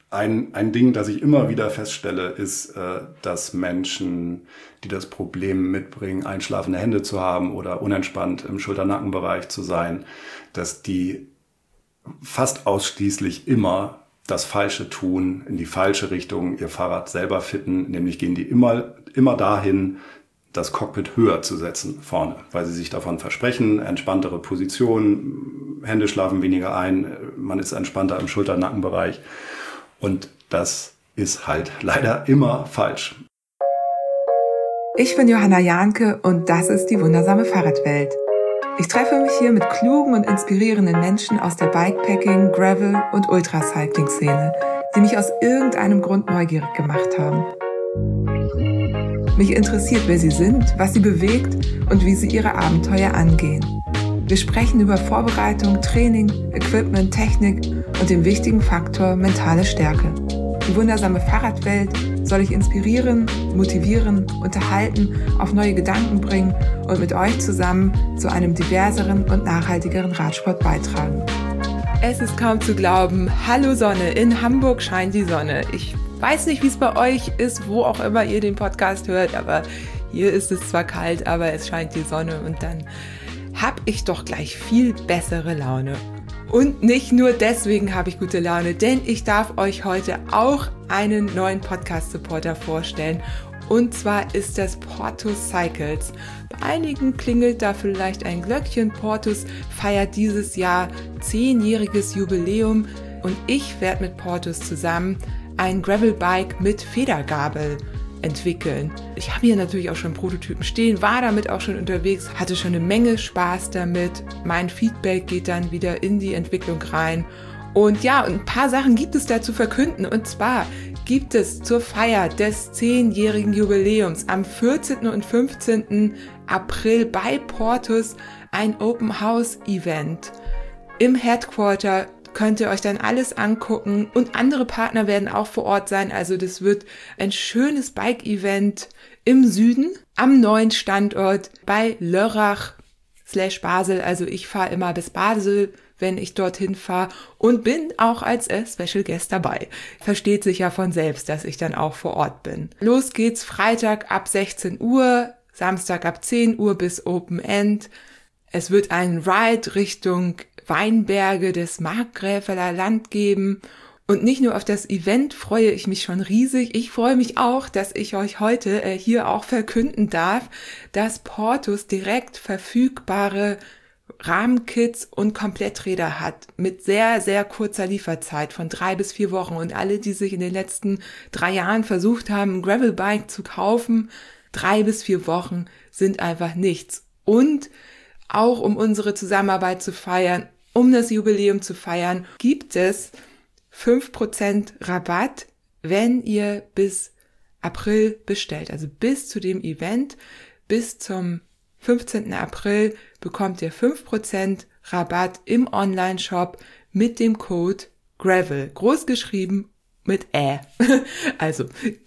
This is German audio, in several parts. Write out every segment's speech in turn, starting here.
Ein Ding, das ich immer wieder feststelle, ist, dass Menschen, die das Problem mitbringen, einschlafende Hände zu haben oder unentspannt im Schulter-Nackenbereich zu sein, dass die fast ausschließlich immer das Falsche tun, in die falsche Richtung ihr Fahrrad selber fitten. Nämlich gehen die immer dahin, das Cockpit höher zu setzen vorne, weil sie sich davon versprechen, entspanntere Position, Hände schlafen weniger ein, man ist entspannter im Schulter-Nackenbereich. Und das ist halt leider immer falsch. Ich bin Johanna Jahnke und das ist die wundersame Fahrradwelt. Ich treffe mich hier mit klugen und inspirierenden Menschen aus der Bikepacking, Gravel und Ultracycling-Szene, die mich aus irgendeinem Grund neugierig gemacht haben. Mich interessiert, wer sie sind, was sie bewegt und wie sie ihre Abenteuer angehen. Wir sprechen über Vorbereitung, Training, Equipment, Technik und den wichtigen Faktor mentale Stärke. Die wundersame Fahrradwelt soll ich inspirieren, motivieren, unterhalten, auf neue Gedanken bringen und mit euch zusammen zu einem diverseren und nachhaltigeren Radsport beitragen. Es ist kaum zu glauben, hallo Sonne, in Hamburg scheint die Sonne. Ich weiß nicht, wie es bei euch ist, wo auch immer ihr den Podcast hört, aber hier ist es zwar kalt, aber es scheint die Sonne und dann habe ich doch gleich viel bessere Laune. Und nicht nur deswegen habe ich gute Laune, denn ich darf euch heute auch einen neuen Podcast-Supporter vorstellen. Und zwar ist das Portus Cycles. Bei einigen klingelt da vielleicht ein Glöckchen. Portus feiert dieses Jahr 10-jähriges Jubiläum und ich werde mit Portus zusammen ein Gravelbike mit Federgabel entwickeln. Ich habe hier natürlich auch schon Prototypen stehen, war damit auch schon unterwegs, hatte schon eine Menge Spaß damit. Mein Feedback geht dann wieder in die Entwicklung rein. Und ja, ein paar Sachen gibt es da zu verkünden. Und zwar gibt es zur Feier des 10-jährigen Jubiläums am 14. und 15. April bei Portus ein Open House Event im Headquarter. Könnt ihr euch dann alles angucken und andere Partner werden auch vor Ort sein. Also das wird ein schönes Bike-Event im Süden am neuen Standort bei Lörrach/Basel. Also ich fahre immer bis Basel, wenn ich dorthin fahre und bin auch als Special Guest dabei. Versteht sich ja von selbst, dass ich dann auch vor Ort bin. Los geht's Freitag ab 16 Uhr, Samstag ab 10 Uhr bis Open End. Es wird einen Ride Richtung Weinberge des Markgräfeler Land geben. Und nicht nur auf das Event freue ich mich schon riesig, ich freue mich auch, dass ich euch heute hier auch verkünden darf, dass Portus direkt verfügbare Rahmenkits und Kompletträder hat mit sehr, sehr kurzer Lieferzeit von 3 bis 4 Wochen. Und alle, die sich in den letzten 3 Jahren versucht haben, ein Gravelbike zu kaufen, 3 bis 4 Wochen sind einfach nichts. Und auch um unsere Zusammenarbeit zu feiern, um das Jubiläum zu feiern, gibt es 5% Rabatt, wenn ihr bis April bestellt. Also bis zu dem Event, bis zum 15. April bekommt ihr 5% Rabatt im Online-Shop mit dem Code GRAVEL, großgeschrieben mit Ä. Also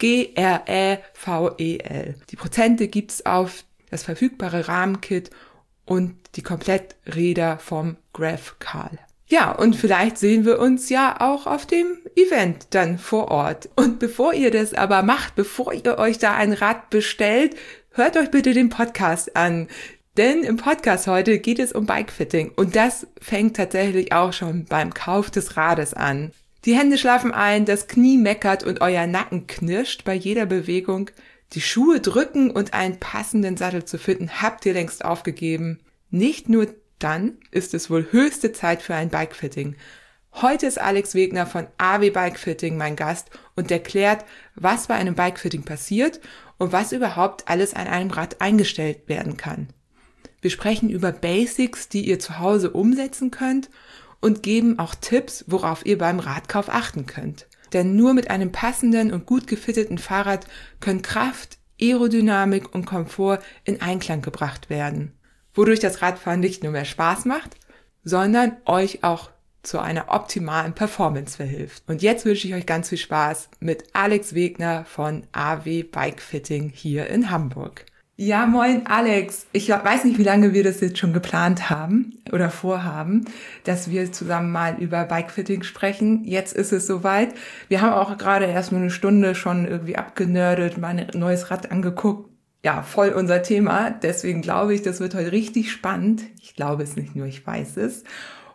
GREVEL. Die Prozente gibt's auf das verfügbare Rahmenkit und die Kompletträder vom Grav Karl. Ja, und vielleicht sehen wir uns ja auch auf dem Event dann vor Ort. Und bevor ihr das aber macht, bevor ihr euch da ein Rad bestellt, hört euch bitte den Podcast an. Denn im Podcast heute geht es um Bikefitting und das fängt tatsächlich auch schon beim Kauf des Rades an. Die Hände schlafen ein, das Knie meckert und euer Nacken knirscht bei jeder Bewegung. Die Schuhe drücken und einen passenden Sattel zu finden, habt ihr längst aufgegeben. Nicht nur dann ist es wohl höchste Zeit für ein Bikefitting. Heute ist Alex Wegner von AW Bikefitting mein Gast und erklärt, was bei einem Bikefitting passiert und was überhaupt alles an einem Rad eingestellt werden kann. Wir sprechen über Basics, die ihr zu Hause umsetzen könnt und geben auch Tipps, worauf ihr beim Radkauf achten könnt. Denn nur mit einem passenden und gut gefitteten Fahrrad können Kraft, Aerodynamik und Komfort in Einklang gebracht werden, wodurch das Radfahren nicht nur mehr Spaß macht, sondern euch auch zu einer optimalen Performance verhilft. Und jetzt wünsche ich euch ganz viel Spaß mit Alex Wegner von AW Bikefitting hier in Hamburg. Ja, moin Alex. Ich weiß nicht, wie lange wir das jetzt schon geplant haben oder vorhaben, dass wir zusammen mal über Bikefitting sprechen. Jetzt ist es soweit. Wir haben auch gerade erst nur eine Stunde schon irgendwie abgenördet, mal ein neues Rad angeguckt. Ja, voll unser Thema. Deswegen glaube ich, das wird heute richtig spannend. Ich glaube es nicht nur, ich weiß es.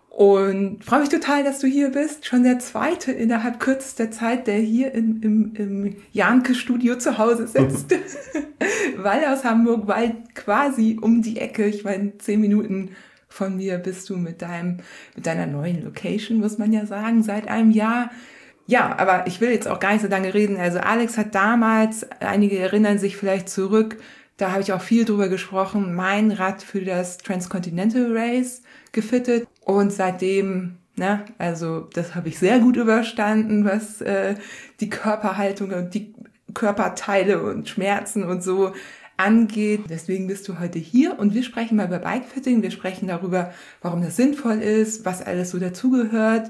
Und freue mich total, dass du hier bist. Schon der zweite innerhalb kürzester Zeit, der hier im Janke-Studio zu Hause sitzt. Weil aus Hamburg, weil quasi um die Ecke, ich meine 10 Minuten von mir bist du mit deiner neuen Location, muss man ja sagen, seit einem Jahr. Ja, aber ich will jetzt auch gar nicht so lange reden. Also Alex hat damals, einige erinnern sich vielleicht zurück, da habe ich auch viel drüber gesprochen, mein Rad für das Transcontinental Race gefittet. Und seitdem, also das habe ich sehr gut überstanden, was die Körperhaltung und die Körperteile und Schmerzen und so angeht. Deswegen bist du heute hier und wir sprechen mal über Bikefitting. Wir sprechen darüber, warum das sinnvoll ist, was alles so dazugehört,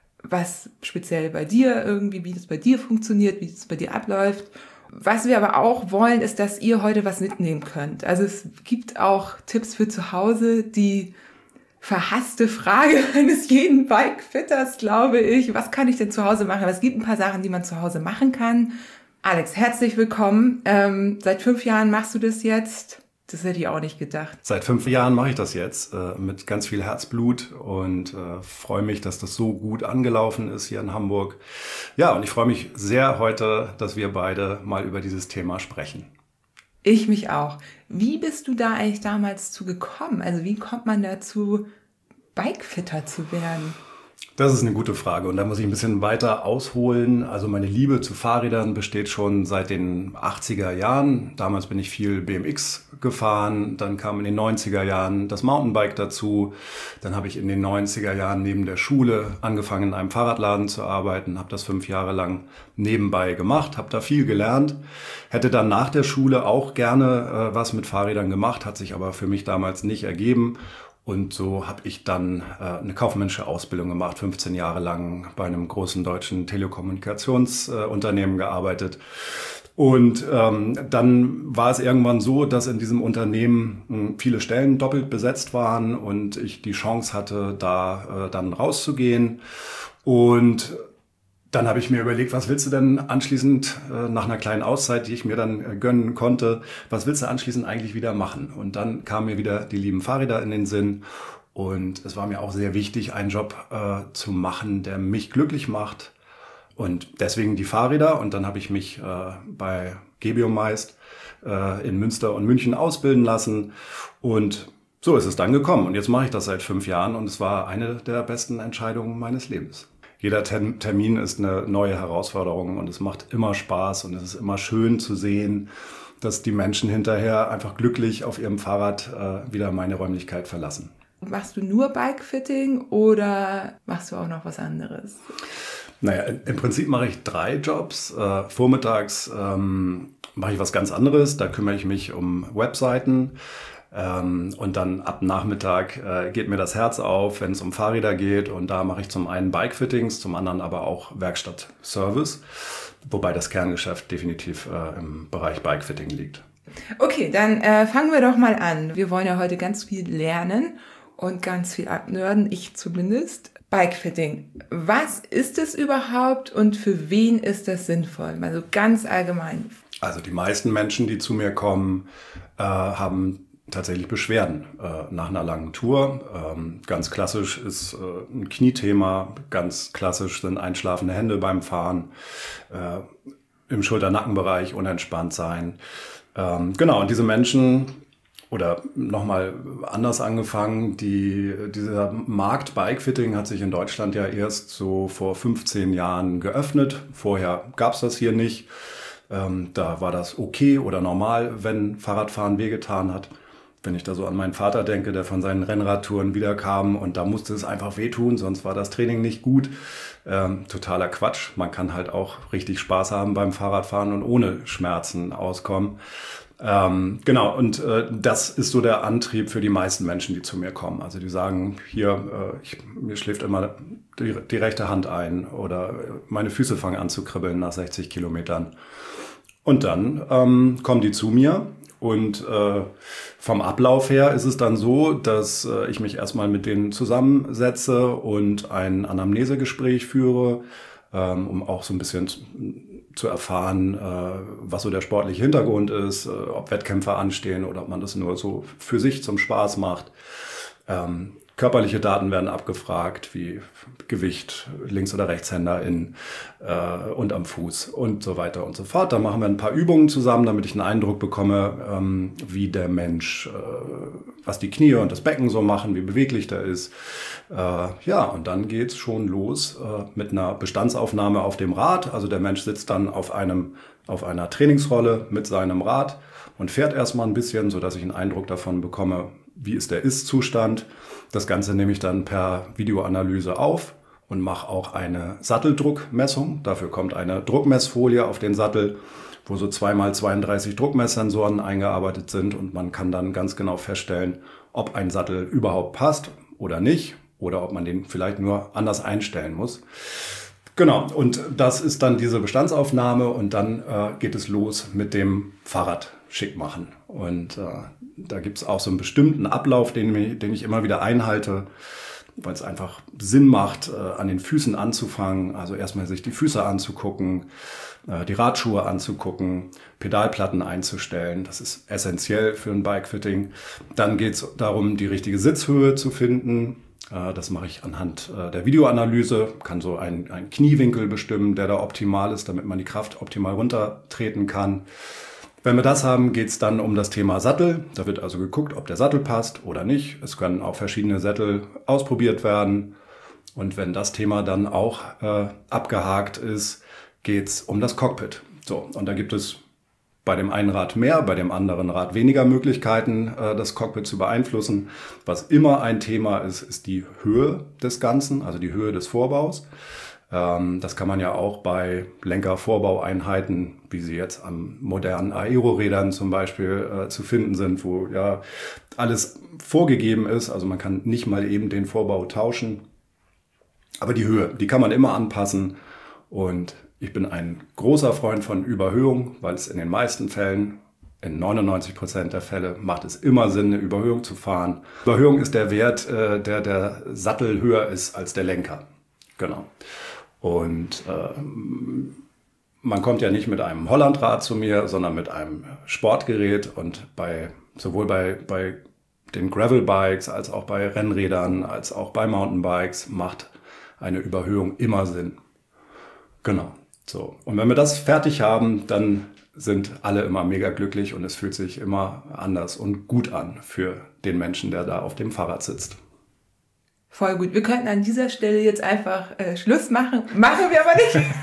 was speziell bei dir irgendwie, wie das bei dir funktioniert, wie das bei dir abläuft. Was wir aber auch wollen, ist, dass ihr heute was mitnehmen könnt. Also es gibt auch Tipps für zu Hause, die verhasste Frage eines jeden Bikefitters, glaube ich. Was kann ich denn zu Hause machen? Aber es gibt ein paar Sachen, die man zu Hause machen kann. Alex, herzlich willkommen. Seit 5 Jahren machst du das jetzt. Das hätte ich auch nicht gedacht. Seit 5 Jahren mache ich das jetzt mit ganz viel Herzblut und freue mich, dass das so gut angelaufen ist hier in Hamburg. Ja, und ich freue mich sehr heute, dass wir beide mal über dieses Thema sprechen. Ich mich auch. Wie bist du da eigentlich damals zu gekommen? Also wie kommt man dazu, Bikefitter zu werden? Das ist eine gute Frage und da muss ich ein bisschen weiter ausholen. Also meine Liebe zu Fahrrädern besteht schon seit den 80er Jahren. Damals bin ich viel BMX gefahren, dann kam in den 90er Jahren das Mountainbike dazu. Dann habe ich in den 90er Jahren neben der Schule angefangen, in einem Fahrradladen zu arbeiten, habe das 5 Jahre lang nebenbei gemacht, habe da viel gelernt. Hätte dann nach der Schule auch gerne was mit Fahrrädern gemacht, hat sich aber für mich damals nicht ergeben. Und so habe ich dann eine kaufmännische Ausbildung gemacht, 15 Jahre lang bei einem großen deutschen Telekommunikationsunternehmen gearbeitet. Und dann war es irgendwann so, dass in diesem Unternehmen viele Stellen doppelt besetzt waren und ich die Chance hatte, da dann rauszugehen. Und dann habe ich mir überlegt, was willst du denn anschließend nach einer kleinen Auszeit, die ich mir dann gönnen konnte, was willst du anschließend eigentlich wieder machen? Und dann kamen mir wieder die lieben Fahrräder in den Sinn. Und es war mir auch sehr wichtig, einen Job zu machen, der mich glücklich macht. Und deswegen die Fahrräder. Und dann habe ich mich bei Gebeomeist in Münster und München ausbilden lassen. Und so ist es dann gekommen. Und jetzt mache ich das seit 5 Jahren und es war eine der besten Entscheidungen meines Lebens. Jeder Termin ist eine neue Herausforderung und es macht immer Spaß und es ist immer schön zu sehen, dass die Menschen hinterher einfach glücklich auf ihrem Fahrrad wieder meine Räumlichkeit verlassen. Machst du nur Bikefitting oder machst du auch noch was anderes? Naja, im Prinzip mache ich 3 Jobs. Vormittags mache ich was ganz anderes, da kümmere ich mich um Webseiten. Und dann ab Nachmittag geht mir das Herz auf, wenn es um Fahrräder geht. Und da mache ich zum einen Bikefittings, zum anderen aber auch Werkstattservice. Wobei das Kerngeschäft definitiv im Bereich Bikefitting liegt. Okay, dann fangen wir doch mal an. Wir wollen ja heute ganz viel lernen und ganz viel abnörden, ich zumindest. Bikefitting. Was ist es überhaupt und für wen ist das sinnvoll? Also ganz allgemein. Also die meisten Menschen, die zu mir kommen, haben tatsächlich Beschwerden nach einer langen Tour. Ganz klassisch ist ein Kniethema, ganz klassisch sind einschlafende Hände beim Fahren, im Schulter-Nackenbereich unentspannt sein. Genau, und diese Menschen, oder nochmal anders angefangen, dieser Markt Bikefitting hat sich in Deutschland ja erst so vor 15 Jahren geöffnet. Vorher gab es das hier nicht. Da war das okay oder normal, wenn Fahrradfahren wehgetan hat. Wenn ich da so an meinen Vater denke, der von seinen Rennradtouren wiederkam und da musste es einfach wehtun, sonst war das Training nicht gut. Totaler Quatsch. Man kann halt auch richtig Spaß haben beim Fahrradfahren und ohne Schmerzen auskommen. Genau, und das ist so der Antrieb für die meisten Menschen, die zu mir kommen. Also die sagen, hier, mir schläft immer die rechte Hand ein oder meine Füße fangen an zu kribbeln nach 60 Kilometern. Und dann kommen die zu mir Und vom Ablauf her ist es dann so, dass ich mich erstmal mit denen zusammensetze und ein Anamnesegespräch führe, um auch so ein bisschen zu erfahren, was so der sportliche Hintergrund ist, ob Wettkämpfe anstehen oder ob man das nur so für sich zum Spaß macht. Körperliche Daten werden abgefragt, wie Gewicht, Links- oder Rechtshänderin und am Fuß und so weiter und so fort. Da machen wir ein paar Übungen zusammen, damit ich einen Eindruck bekomme, wie der Mensch, was die Knie und das Becken so machen, wie beweglich der ist. Und dann geht's schon los mit einer Bestandsaufnahme auf dem Rad. Also der Mensch sitzt dann auf einer Trainingsrolle mit seinem Rad und fährt erstmal ein bisschen, sodass ich einen Eindruck davon bekomme, wie ist der Ist-Zustand. Das Ganze nehme ich dann per Videoanalyse auf und mache auch eine Satteldruckmessung. Dafür kommt eine Druckmessfolie auf den Sattel, wo so 2x32 Druckmesssensoren eingearbeitet sind und man kann dann ganz genau feststellen, ob ein Sattel überhaupt passt oder nicht oder ob man den vielleicht nur anders einstellen muss. Genau, und das ist dann diese Bestandsaufnahme und dann geht es los mit dem Fahrrad schick machen. Und da gibt es auch so einen bestimmten Ablauf, den ich immer wieder einhalte, weil es einfach Sinn macht, an den Füßen anzufangen. Also erstmal sich die Füße anzugucken, die Radschuhe anzugucken, Pedalplatten einzustellen. Das ist essentiell für ein Bikefitting. Dann geht es darum, die richtige Sitzhöhe zu finden. Das mache ich anhand der Videoanalyse, kann so einen Kniewinkel bestimmen, der da optimal ist, damit man die Kraft optimal runtertreten kann. Wenn wir das haben, geht es dann um das Thema Sattel. Da wird also geguckt, ob der Sattel passt oder nicht. Es können auch verschiedene Sättel ausprobiert werden. Und wenn das Thema dann auch abgehakt ist, geht es um das Cockpit. So, und da gibt es bei dem einen Rad mehr, bei dem anderen Rad weniger Möglichkeiten, das Cockpit zu beeinflussen. Was immer ein Thema ist, ist die Höhe des Ganzen, also die Höhe des Vorbaus. Das kann man ja auch bei Lenkervorbaueinheiten, wie sie jetzt an modernen Aerorädern zum Beispiel zu finden sind, wo ja alles vorgegeben ist. Also man kann nicht mal eben den Vorbau tauschen. Aber die Höhe, die kann man immer anpassen. Und ich bin ein großer Freund von Überhöhung, weil es in den meisten Fällen, in 99% der Fälle, macht es immer Sinn, eine Überhöhung zu fahren. Überhöhung ist der Wert, der Sattel höher ist als der Lenker. Genau. Und man kommt ja nicht mit einem Hollandrad zu mir, sondern mit einem Sportgerät. Und sowohl bei den Gravelbikes als auch bei Rennrädern, als auch bei Mountainbikes macht eine Überhöhung immer Sinn. Genau. So. Und wenn wir das fertig haben, dann sind alle immer mega glücklich und es fühlt sich immer anders und gut an für den Menschen, der da auf dem Fahrrad sitzt. Voll gut. Wir könnten an dieser Stelle jetzt einfach Schluss machen. Machen wir aber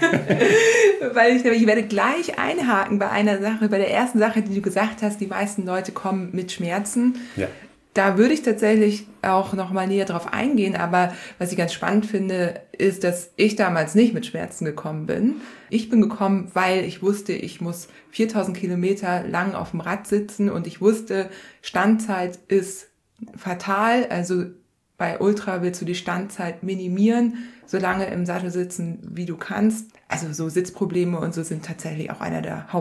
nicht. Weil ich werde gleich einhaken bei einer Sache, bei der ersten Sache, die du gesagt hast, die meisten Leute kommen mit Schmerzen. Ja. Da würde ich tatsächlich auch noch mal näher drauf eingehen, aber was ich ganz spannend finde, ist, dass ich damals nicht mit Schmerzen gekommen bin. Ich bin gekommen, weil ich wusste, ich muss 4000 Kilometer lang auf dem Rad sitzen und ich wusste, Standzeit ist fatal, also bei Ultra willst du die Standzeit minimieren, so lange im Sattel sitzen, wie du kannst. Also so Sitzprobleme und so sind tatsächlich auch einer der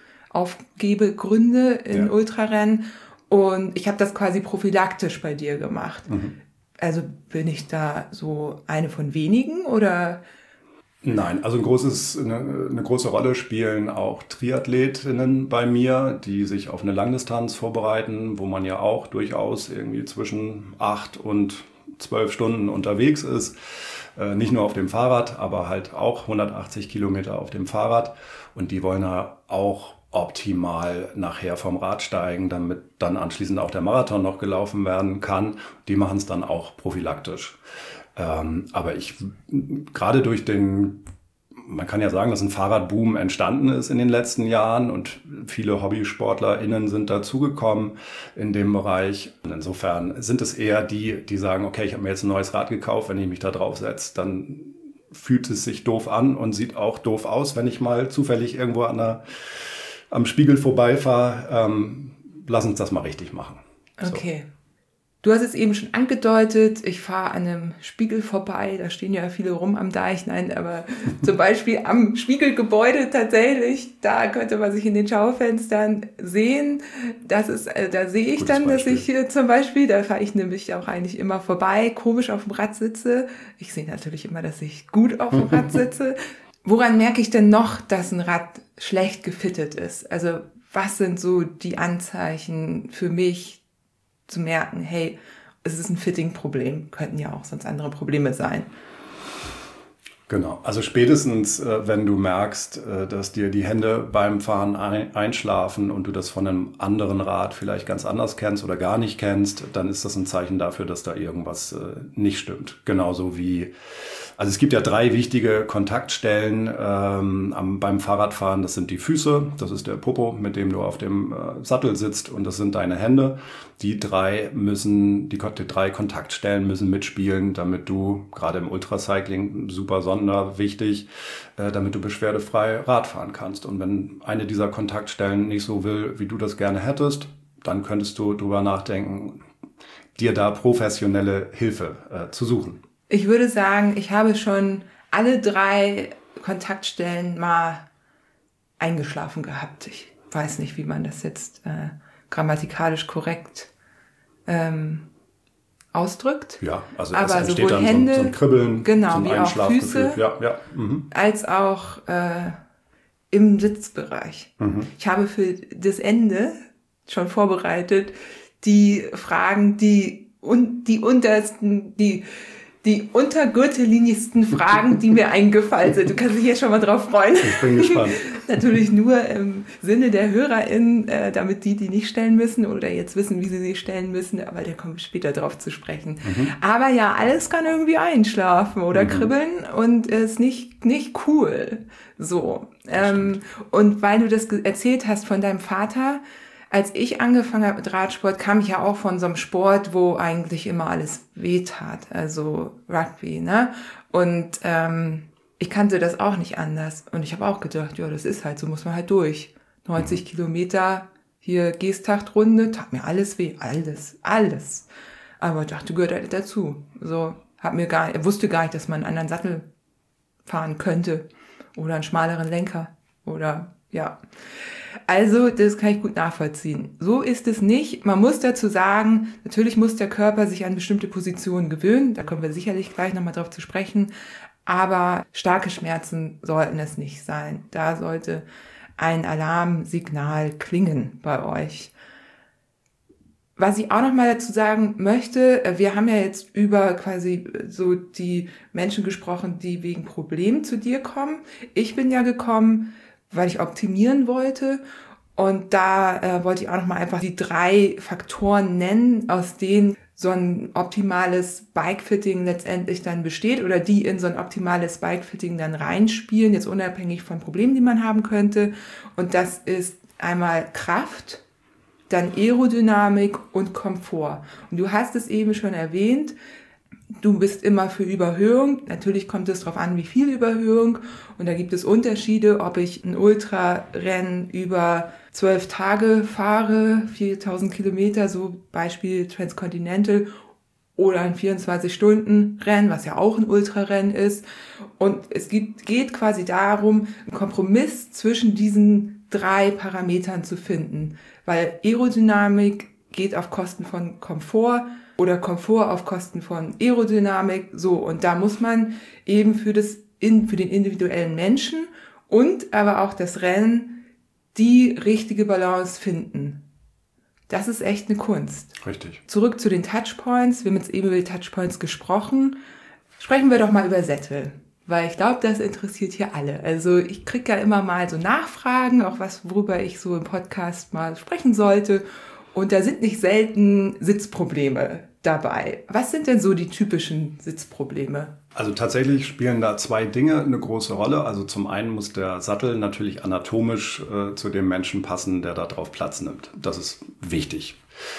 Hauptaufgebegründe in Ultrarennen. Und ich habe das quasi prophylaktisch bei dir gemacht. Mhm. Also bin ich da so eine von wenigen oder? Nein, also eine große Rolle spielen auch Triathletinnen bei mir, die sich auf eine Langdistanz vorbereiten, wo man ja auch durchaus irgendwie zwischen 8 und 12 Stunden unterwegs ist. Nicht nur auf dem Fahrrad, aber halt auch 180 Kilometer auf dem Fahrrad. Und die wollen ja auch optimal nachher vom Rad steigen, damit dann anschließend auch der Marathon noch gelaufen werden kann. Die machen es dann auch prophylaktisch. Aber gerade durch man kann ja sagen, dass ein Fahrradboom entstanden ist in den letzten Jahren und viele HobbysportlerInnen sind dazugekommen in dem Bereich. Und insofern sind es eher die sagen, okay, ich habe mir jetzt ein neues Rad gekauft, wenn ich mich da drauf setze, dann fühlt es sich doof an und sieht auch doof aus, wenn ich mal zufällig irgendwo am Spiegel vorbeifahre. Lass uns das mal richtig machen. Okay. Du hast es eben schon angedeutet, ich fahre an einem Spiegel vorbei, da stehen ja viele rum am Deich, nein, aber zum Beispiel am Spiegelgebäude tatsächlich, da könnte man sich in den Schaufenstern sehen. Da sehe ich dann, dass ich hier zum Beispiel, da fahre ich nämlich auch eigentlich immer vorbei, komisch auf dem Rad sitze. Ich sehe natürlich immer, dass ich gut auf dem Rad sitze. Woran merke ich denn noch, dass ein Rad schlecht gefittet ist? Also was sind so die Anzeichen für mich, zu merken, hey, es ist ein Fitting-Problem, könnten ja auch sonst andere Probleme sein. Genau, also spätestens, wenn du merkst, dass dir die Hände beim Fahren einschlafen und du das von einem anderen Rad vielleicht ganz anders kennst oder gar nicht kennst, dann ist das ein Zeichen dafür, dass da irgendwas nicht stimmt. Genauso wie, also es gibt ja 3 wichtige Kontaktstellen beim Fahrradfahren. Das sind die Füße, das ist der Popo, mit dem du auf dem Sattel sitzt, und das sind deine Hände. Die 3 Kontaktstellen müssen mitspielen, damit du, gerade im Ultracycling, super wichtig, damit du beschwerdefrei Rad fahren kannst. Und wenn eine dieser Kontaktstellen nicht so will, wie du das gerne hättest, dann könntest du drüber nachdenken, dir da professionelle Hilfe zu suchen. Ich würde sagen, ich habe schon alle 3 Kontaktstellen mal eingeschlafen gehabt. Ich weiß nicht, wie man das jetzt grammatikalisch korrekt ausdrückt. Ja, also aber es entsteht sowohl dann Hände, so ein Kribbeln, genau, so ein wie auch Füße, als auch im Sitzbereich. Ich habe für das Ende schon vorbereitet die Fragen, die untergürtellinigsten Fragen, die mir eingefallen sind. Du kannst dich jetzt schon mal drauf freuen. Ich bin gespannt. Natürlich nur im Sinne der HörerInnen, damit die nicht stellen müssen oder jetzt wissen, wie sie stellen müssen, aber da kommen wir später drauf zu sprechen. Aber ja, alles kann irgendwie einschlafen oder kribbeln und ist nicht cool. So. Und weil du das erzählt hast von deinem Vater, als ich angefangen habe mit Radsport, kam ich ja auch von so einem Sport, wo eigentlich immer alles wehtat, also Rugby, ne? Und ich kannte das auch nicht anders. Und ich habe auch gedacht, ja, das ist halt, so muss man halt durch. 90 Kilometer, hier Geestachtrunde, tat mir alles weh, alles. Aber ich dachte, gehört halt dazu. So, wusste gar nicht, dass man einen anderen Sattel fahren könnte oder einen schmaleren Lenker oder, ja. Also, das kann ich gut nachvollziehen. So ist es nicht. Man muss dazu sagen, natürlich muss der Körper sich an bestimmte Positionen gewöhnen. Da kommen wir sicherlich gleich nochmal drauf zu sprechen. Aber starke Schmerzen sollten es nicht sein. Da sollte ein Alarmsignal klingen bei euch. Was ich auch nochmal dazu sagen möchte, wir haben ja jetzt über quasi so die Menschen gesprochen, die wegen Problemen zu dir kommen. Ich bin ja gekommen, weil ich optimieren wollte. Und da wollte ich auch nochmal einfach die 3 Faktoren nennen, aus denen so ein optimales Bikefitting letztendlich dann besteht oder die in so ein optimales Bikefitting dann reinspielen, jetzt unabhängig von Problemen, die man haben könnte. Und das ist einmal Kraft, dann Aerodynamik und Komfort. Und du hast es eben schon erwähnt, du bist immer für Überhöhung. Natürlich kommt es darauf an, wie viel Überhöhung. Und da gibt es Unterschiede, ob ich ein Ultrarennen über 12 Tage fahre, 4000 Kilometer, so Beispiel Transcontinental, oder ein 24-Stunden-Rennen, was ja auch ein Ultrarennen ist. Und es geht quasi darum, einen Kompromiss zwischen diesen 3 Parametern zu finden. Weil Aerodynamik geht auf Kosten von Komfort oder Komfort auf Kosten von Aerodynamik, so. Und da muss man eben für den individuellen Menschen und aber auch das Rennen die richtige Balance finden. Das ist echt eine Kunst. Richtig. Zurück zu den Touchpoints. Wir haben jetzt eben über die Touchpoints gesprochen. Sprechen wir doch mal über Sättel. Weil ich glaube, das interessiert hier alle. Also ich kriege ja immer mal so Nachfragen, auch worüber ich so im Podcast mal sprechen sollte. Und da sind nicht selten Sitzprobleme dabei. Was sind denn so die typischen Sitzprobleme? Also tatsächlich spielen da 2 Dinge eine große Rolle. Also zum einen muss der Sattel natürlich anatomisch zu dem Menschen passen, der da drauf Platz nimmt. Das ist wichtig.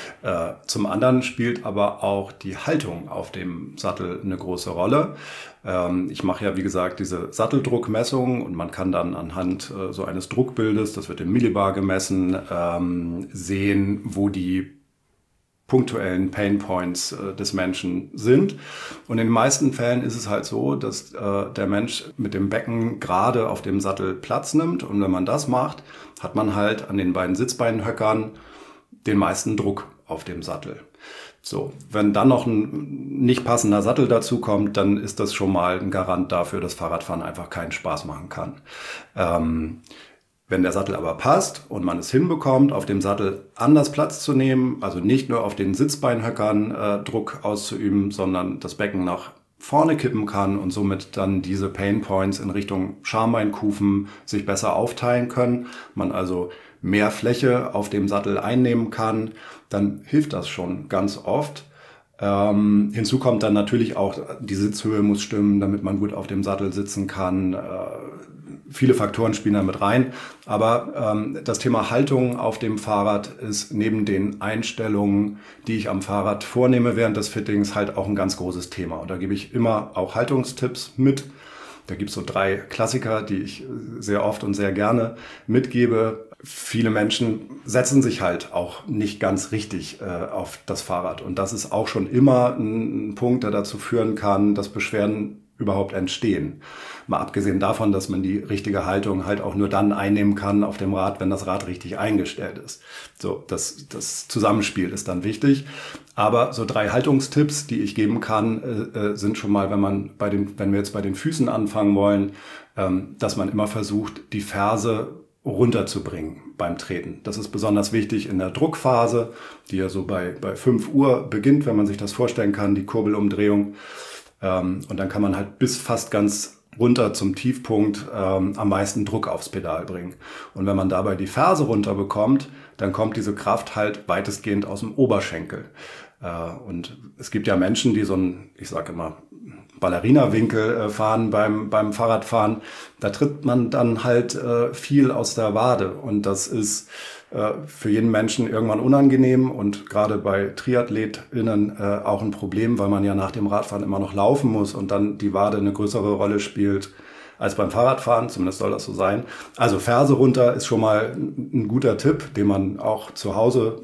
Zum anderen spielt aber auch die Haltung auf dem Sattel eine große Rolle. Ich mache ja, wie gesagt, diese Satteldruckmessung und man kann dann anhand so eines Druckbildes, das wird im Millibar gemessen, sehen, wo die punktuellen Painpoints des Menschen sind. Und in den meisten Fällen ist es halt so, dass der Mensch mit dem Becken gerade auf dem Sattel Platz nimmt. Und wenn man das macht, hat man halt an den beiden Sitzbeinhöckern den meisten Druck auf dem Sattel. So, wenn dann noch ein nicht passender Sattel dazu kommt, dann ist das schon mal ein Garant dafür, dass Fahrradfahren einfach keinen Spaß machen kann. Wenn der Sattel aber passt und man es hinbekommt, auf dem Sattel anders Platz zu nehmen, also nicht nur auf den Sitzbeinhöckern Druck auszuüben, sondern das Becken nach vorne kippen kann und somit dann diese Pain Points in Richtung Schambeinkufen sich besser aufteilen können, man also mehr Fläche auf dem Sattel einnehmen kann, dann hilft das schon ganz oft. Hinzu kommt dann natürlich auch, die Sitzhöhe muss stimmen, damit man gut auf dem Sattel sitzen kann. Viele Faktoren spielen da mit rein. Aber das Thema Haltung auf dem Fahrrad ist neben den Einstellungen, die ich am Fahrrad vornehme während des Fittings, halt auch ein ganz großes Thema. Und da gebe ich immer auch Haltungstipps mit. Da gibt es so 3 Klassiker, die ich sehr oft und sehr gerne mitgebe. Viele Menschen setzen sich halt auch nicht ganz richtig auf das Fahrrad. Und das ist auch schon immer ein Punkt, der dazu führen kann, dass Beschwerden überhaupt entstehen. Mal abgesehen davon, dass man die richtige Haltung halt auch nur dann einnehmen kann auf dem Rad, wenn das Rad richtig eingestellt ist. So, das Zusammenspiel ist dann wichtig. Aber so 3 Haltungstipps, die ich geben kann, sind schon mal, wenn wir jetzt bei den Füßen anfangen wollen, dass man immer versucht, die Ferse runterzubringen beim Treten. Das ist besonders wichtig in der Druckphase, die ja so bei 5 Uhr beginnt, wenn man sich das vorstellen kann, die Kurbelumdrehung. Und dann kann man halt bis fast ganz runter zum Tiefpunkt am meisten Druck aufs Pedal bringen. Und wenn man dabei die Ferse runter bekommt, dann kommt diese Kraft halt weitestgehend aus dem Oberschenkel. Und es gibt ja Menschen, die so einen, ich sage immer, Ballerina-Winkel fahren beim Fahrradfahren. Da tritt man dann halt viel aus der Wade. Und das ist für jeden Menschen irgendwann unangenehm und gerade bei TriathletInnen auch ein Problem, weil man ja nach dem Radfahren immer noch laufen muss und dann die Wade eine größere Rolle spielt als beim Fahrradfahren, zumindest soll das so sein. Also Ferse runter ist schon mal ein guter Tipp, den man auch zu Hause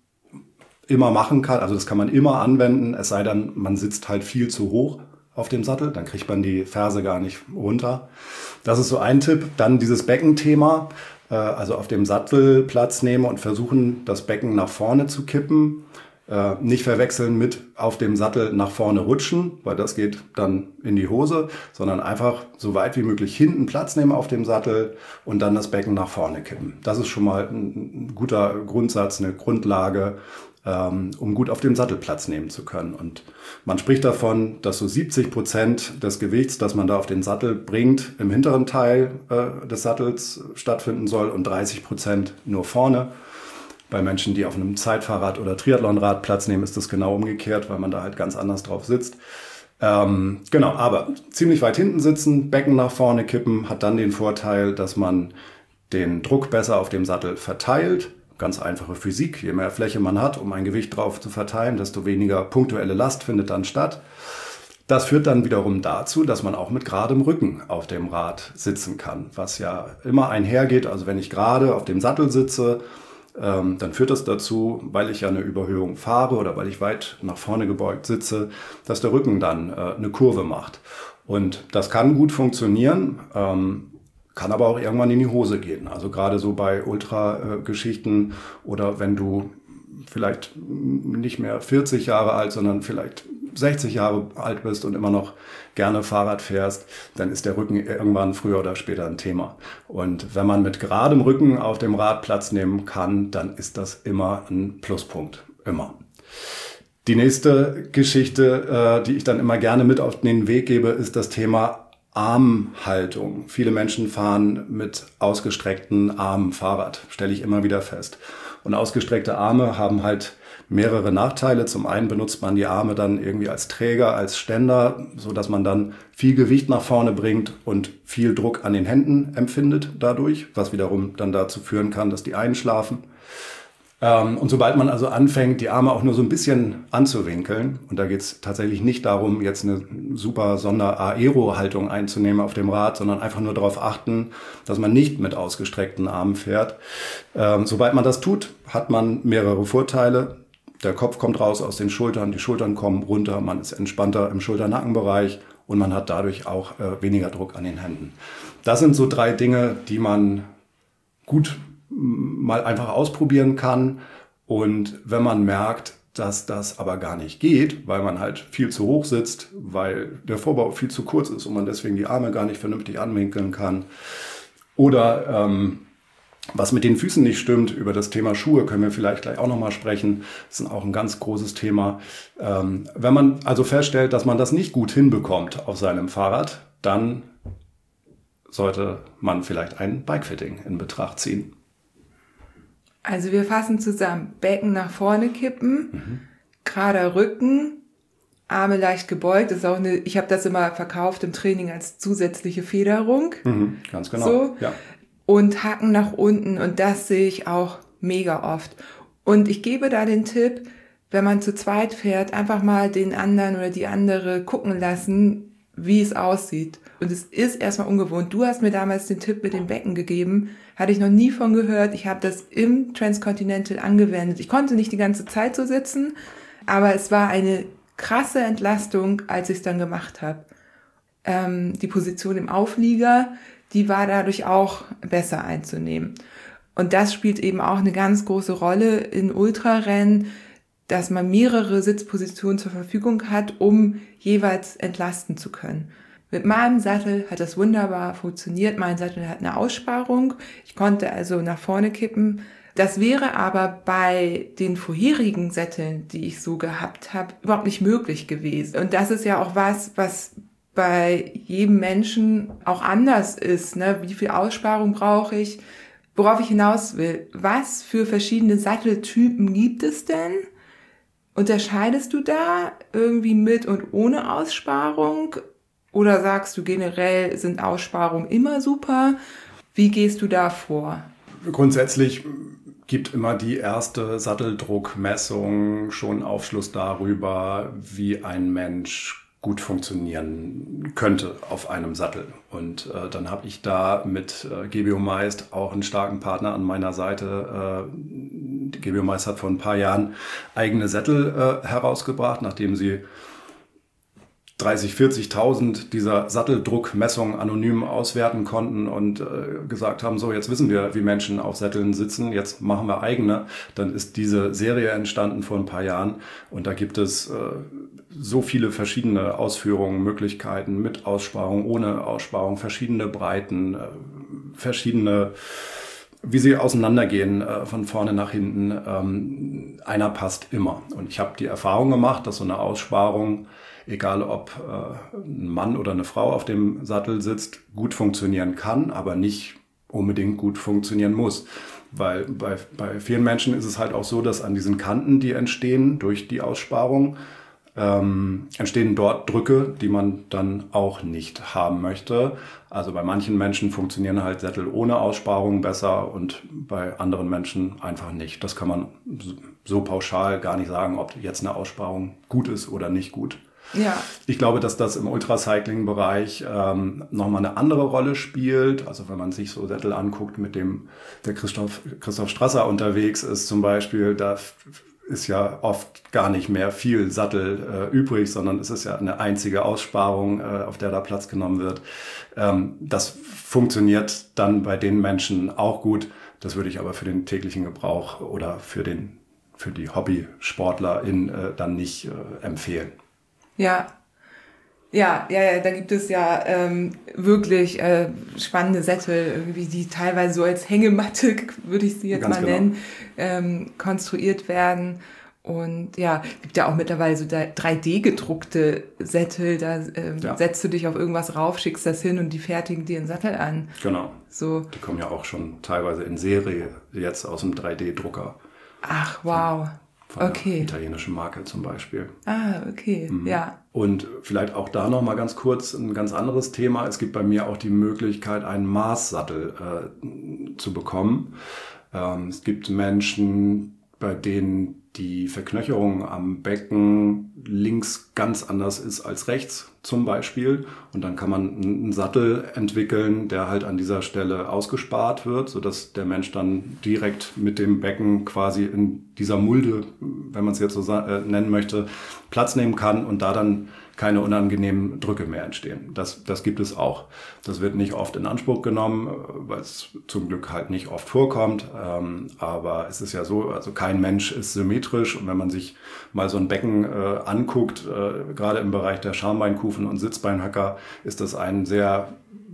immer machen kann. Also das kann man immer anwenden, es sei denn, man sitzt halt viel zu hoch auf dem Sattel, dann kriegt man die Ferse gar nicht runter. Das ist so ein Tipp. Dann dieses Beckenthema. Also auf dem Sattel Platz nehmen und versuchen, das Becken nach vorne zu kippen. Nicht verwechseln mit auf dem Sattel nach vorne rutschen, weil das geht dann in die Hose, sondern einfach so weit wie möglich hinten Platz nehmen auf dem Sattel und dann das Becken nach vorne kippen. Das ist schon mal ein guter Grundsatz, eine Grundlage, um gut auf dem Sattel Platz nehmen zu können. Und man spricht davon, dass so 70% des Gewichts, das man da auf den Sattel bringt, im hinteren Teil des Sattels stattfinden soll und 30% nur vorne. Bei Menschen, die auf einem Zeitfahrrad oder Triathlonrad Platz nehmen, ist das genau umgekehrt, weil man da halt ganz anders drauf sitzt. Genau, aber ziemlich weit hinten sitzen, Becken nach vorne kippen, hat dann den Vorteil, dass man den Druck besser auf dem Sattel verteilt. Ganz einfache Physik. Je mehr Fläche man hat, um ein Gewicht drauf zu verteilen, desto weniger punktuelle Last findet dann statt. Das führt dann wiederum dazu, dass man auch mit geradem Rücken auf dem Rad sitzen kann, was ja immer einhergeht. Also wenn ich gerade auf dem Sattel sitze, dann führt das dazu, weil ich ja eine Überhöhung fahre oder weil ich weit nach vorne gebeugt sitze, dass der Rücken dann eine Kurve macht. Und das kann gut funktionieren. Kann aber auch irgendwann in die Hose gehen. Also gerade so bei Ultra-Geschichten oder wenn du vielleicht nicht mehr 40 Jahre alt, sondern vielleicht 60 Jahre alt bist und immer noch gerne Fahrrad fährst, dann ist der Rücken irgendwann früher oder später ein Thema. Und wenn man mit geradem Rücken auf dem Rad Platz nehmen kann, dann ist das immer ein Pluspunkt. Immer. Die nächste Geschichte, die ich dann immer gerne mit auf den Weg gebe, ist das Thema Armhaltung. Viele Menschen fahren mit ausgestreckten Armen Fahrrad, stelle ich immer wieder fest. Und ausgestreckte Arme haben halt mehrere Nachteile. Zum einen benutzt man die Arme dann irgendwie als Träger, als Ständer, so dass man dann viel Gewicht nach vorne bringt und viel Druck an den Händen empfindet dadurch, was wiederum dann dazu führen kann, dass die einschlafen. Und sobald man also anfängt, die Arme auch nur so ein bisschen anzuwinkeln, und da geht es tatsächlich nicht darum, jetzt eine super Sonder-Aero-Haltung einzunehmen auf dem Rad, sondern einfach nur darauf achten, dass man nicht mit ausgestreckten Armen fährt. Sobald man das tut, hat man mehrere Vorteile. Der Kopf kommt raus aus den Schultern, die Schultern kommen runter, man ist entspannter im Schulter-Nackenbereich und man hat dadurch auch weniger Druck an den Händen. Das sind so 3 Dinge, die man gut mal einfach ausprobieren kann. Und wenn man merkt, dass das aber gar nicht geht, weil man halt viel zu hoch sitzt, weil der Vorbau viel zu kurz ist und man deswegen die Arme gar nicht vernünftig anwinkeln kann, oder was mit den Füßen nicht stimmt, über das Thema Schuhe können wir vielleicht gleich auch nochmal sprechen. Das ist auch ein ganz großes Thema. Wenn man also feststellt, dass man das nicht gut hinbekommt auf seinem Fahrrad, dann sollte man vielleicht ein Bikefitting in Betracht ziehen. Also wir fassen zusammen. Becken nach vorne kippen, gerader Rücken, Arme leicht gebeugt. Das ist auch ich habe das immer verkauft im Training als zusätzliche Federung. Ganz genau. So. Ja. Und Hacken nach unten, und das sehe ich auch mega oft. Und ich gebe da den Tipp, wenn man zu zweit fährt, einfach mal den anderen oder die andere gucken lassen, wie es aussieht. Und es ist erstmal ungewohnt. Du hast mir damals den Tipp mit dem Becken gegeben, hatte ich noch nie von gehört. Ich habe das im Transcontinental angewendet. Ich konnte nicht die ganze Zeit so sitzen, aber es war eine krasse Entlastung, als ich es dann gemacht habe. Die Position im Auflieger, die war dadurch auch besser einzunehmen. Und das spielt eben auch eine ganz große Rolle in Ultrarennen, dass man mehrere Sitzpositionen zur Verfügung hat, um jeweils entlasten zu können. Mit meinem Sattel hat das wunderbar funktioniert. Mein Sattel hat eine Aussparung. Ich konnte also nach vorne kippen. Das wäre aber bei den vorherigen Sätteln, die ich so gehabt habe, überhaupt nicht möglich gewesen. Und das ist ja auch was bei jedem Menschen auch anders ist, ne? Wie viel Aussparung brauche ich? Worauf ich hinaus will, was für verschiedene Satteltypen gibt es denn? Unterscheidest du da irgendwie mit und ohne Aussparung? Oder sagst du generell, sind Aussparungen immer super? Wie gehst du da vor? Grundsätzlich gibt immer die erste Satteldruckmessung schon Aufschluss darüber, wie ein Mensch gut funktionieren könnte auf einem Sattel. Und dann habe ich da mit Gebiomeist auch einen starken Partner an meiner Seite. Gebiomeist hat vor ein paar Jahren eigene Sättel herausgebracht, nachdem sie 30.000, 40.000 dieser Satteldruckmessungen anonym auswerten konnten und gesagt haben, so jetzt wissen wir, wie Menschen auf Sätteln sitzen, jetzt machen wir eigene. Dann ist diese Serie entstanden vor ein paar Jahren und da gibt es so viele verschiedene Ausführungen, Möglichkeiten mit Aussparung, ohne Aussparung, verschiedene Breiten, verschiedene, wie sie auseinandergehen von vorne nach hinten. Einer passt immer. Und ich habe die Erfahrung gemacht, dass so eine Aussparung, egal ob ein Mann oder eine Frau auf dem Sattel sitzt, gut funktionieren kann, aber nicht unbedingt gut funktionieren muss. Weil bei vielen Menschen ist es halt auch so, dass an diesen Kanten, die entstehen durch die Aussparung, entstehen dort Drücke, die man dann auch nicht haben möchte. Also bei manchen Menschen funktionieren halt Sättel ohne Aussparung besser und bei anderen Menschen einfach nicht. Das kann man so pauschal gar nicht sagen, ob jetzt eine Aussparung gut ist oder nicht gut. Ja. Ich glaube, dass das im Ultracycling-Bereich nochmal eine andere Rolle spielt. Also wenn man sich so Sättel anguckt, mit dem der Christoph Strasser unterwegs ist zum Beispiel, da ist ja oft gar nicht mehr viel Sattel übrig, sondern es ist ja eine einzige Aussparung, auf der da Platz genommen wird. Das funktioniert dann bei den Menschen auch gut. Das würde ich aber für den täglichen Gebrauch oder für die Hobbysportlerin dann nicht empfehlen. Ja, da gibt es ja wirklich spannende Sättel, irgendwie, die teilweise so als Hängematte, würde ich sie jetzt Ganz mal genau. nennen, konstruiert werden. Und ja, gibt ja auch mittlerweile so 3D-gedruckte Sättel, da setzt du dich auf irgendwas rauf, schickst das hin und die fertigen dir einen Sattel an. Genau. So. Die kommen ja auch schon teilweise in Serie jetzt aus dem 3D-Drucker. Ach, wow. Von einer Okay. italienischen Marke zum Beispiel. Ah, okay, ja. Und vielleicht auch da noch mal ganz kurz ein ganz anderes Thema. Es gibt bei mir auch die Möglichkeit, einen Maßsattel zu bekommen. Es gibt Menschen, bei denen die Verknöcherung am Becken links ganz anders ist als rechts zum Beispiel. Und dann kann man einen Sattel entwickeln, der halt an dieser Stelle ausgespart wird, sodass der Mensch dann direkt mit dem Becken quasi in dieser Mulde, wenn man es jetzt so nennen möchte, Platz nehmen kann und da dann keine unangenehmen Drücke mehr entstehen. Das gibt es auch. Das wird nicht oft in Anspruch genommen, weil es zum Glück halt nicht oft vorkommt. Aber es ist ja so, also kein Mensch ist symmetrisch. Und wenn man sich mal so ein Becken anguckt, gerade im Bereich der Schambeinkufen und Sitzbeinhöcker, ist das ein sehr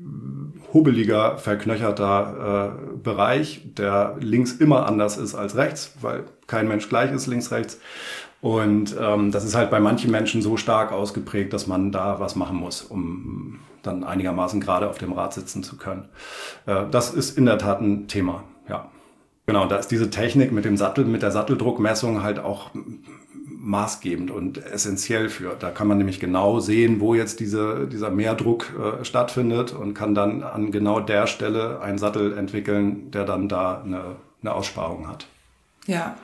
hubbeliger, verknöcherter Bereich, der links immer anders ist als rechts, weil kein Mensch gleich ist, links, rechts. Und das ist halt bei manchen Menschen so stark ausgeprägt, dass man da was machen muss, um dann einigermaßen gerade auf dem Rad sitzen zu können. Das ist in der Tat ein Thema, ja. Genau, da ist diese Technik mit dem Sattel, mit der Satteldruckmessung halt auch maßgebend und essentiell für. Da kann man nämlich genau sehen, wo jetzt dieser Mehrdruck stattfindet und kann dann an genau der Stelle einen Sattel entwickeln, der dann da eine Aussparung hat. Ja,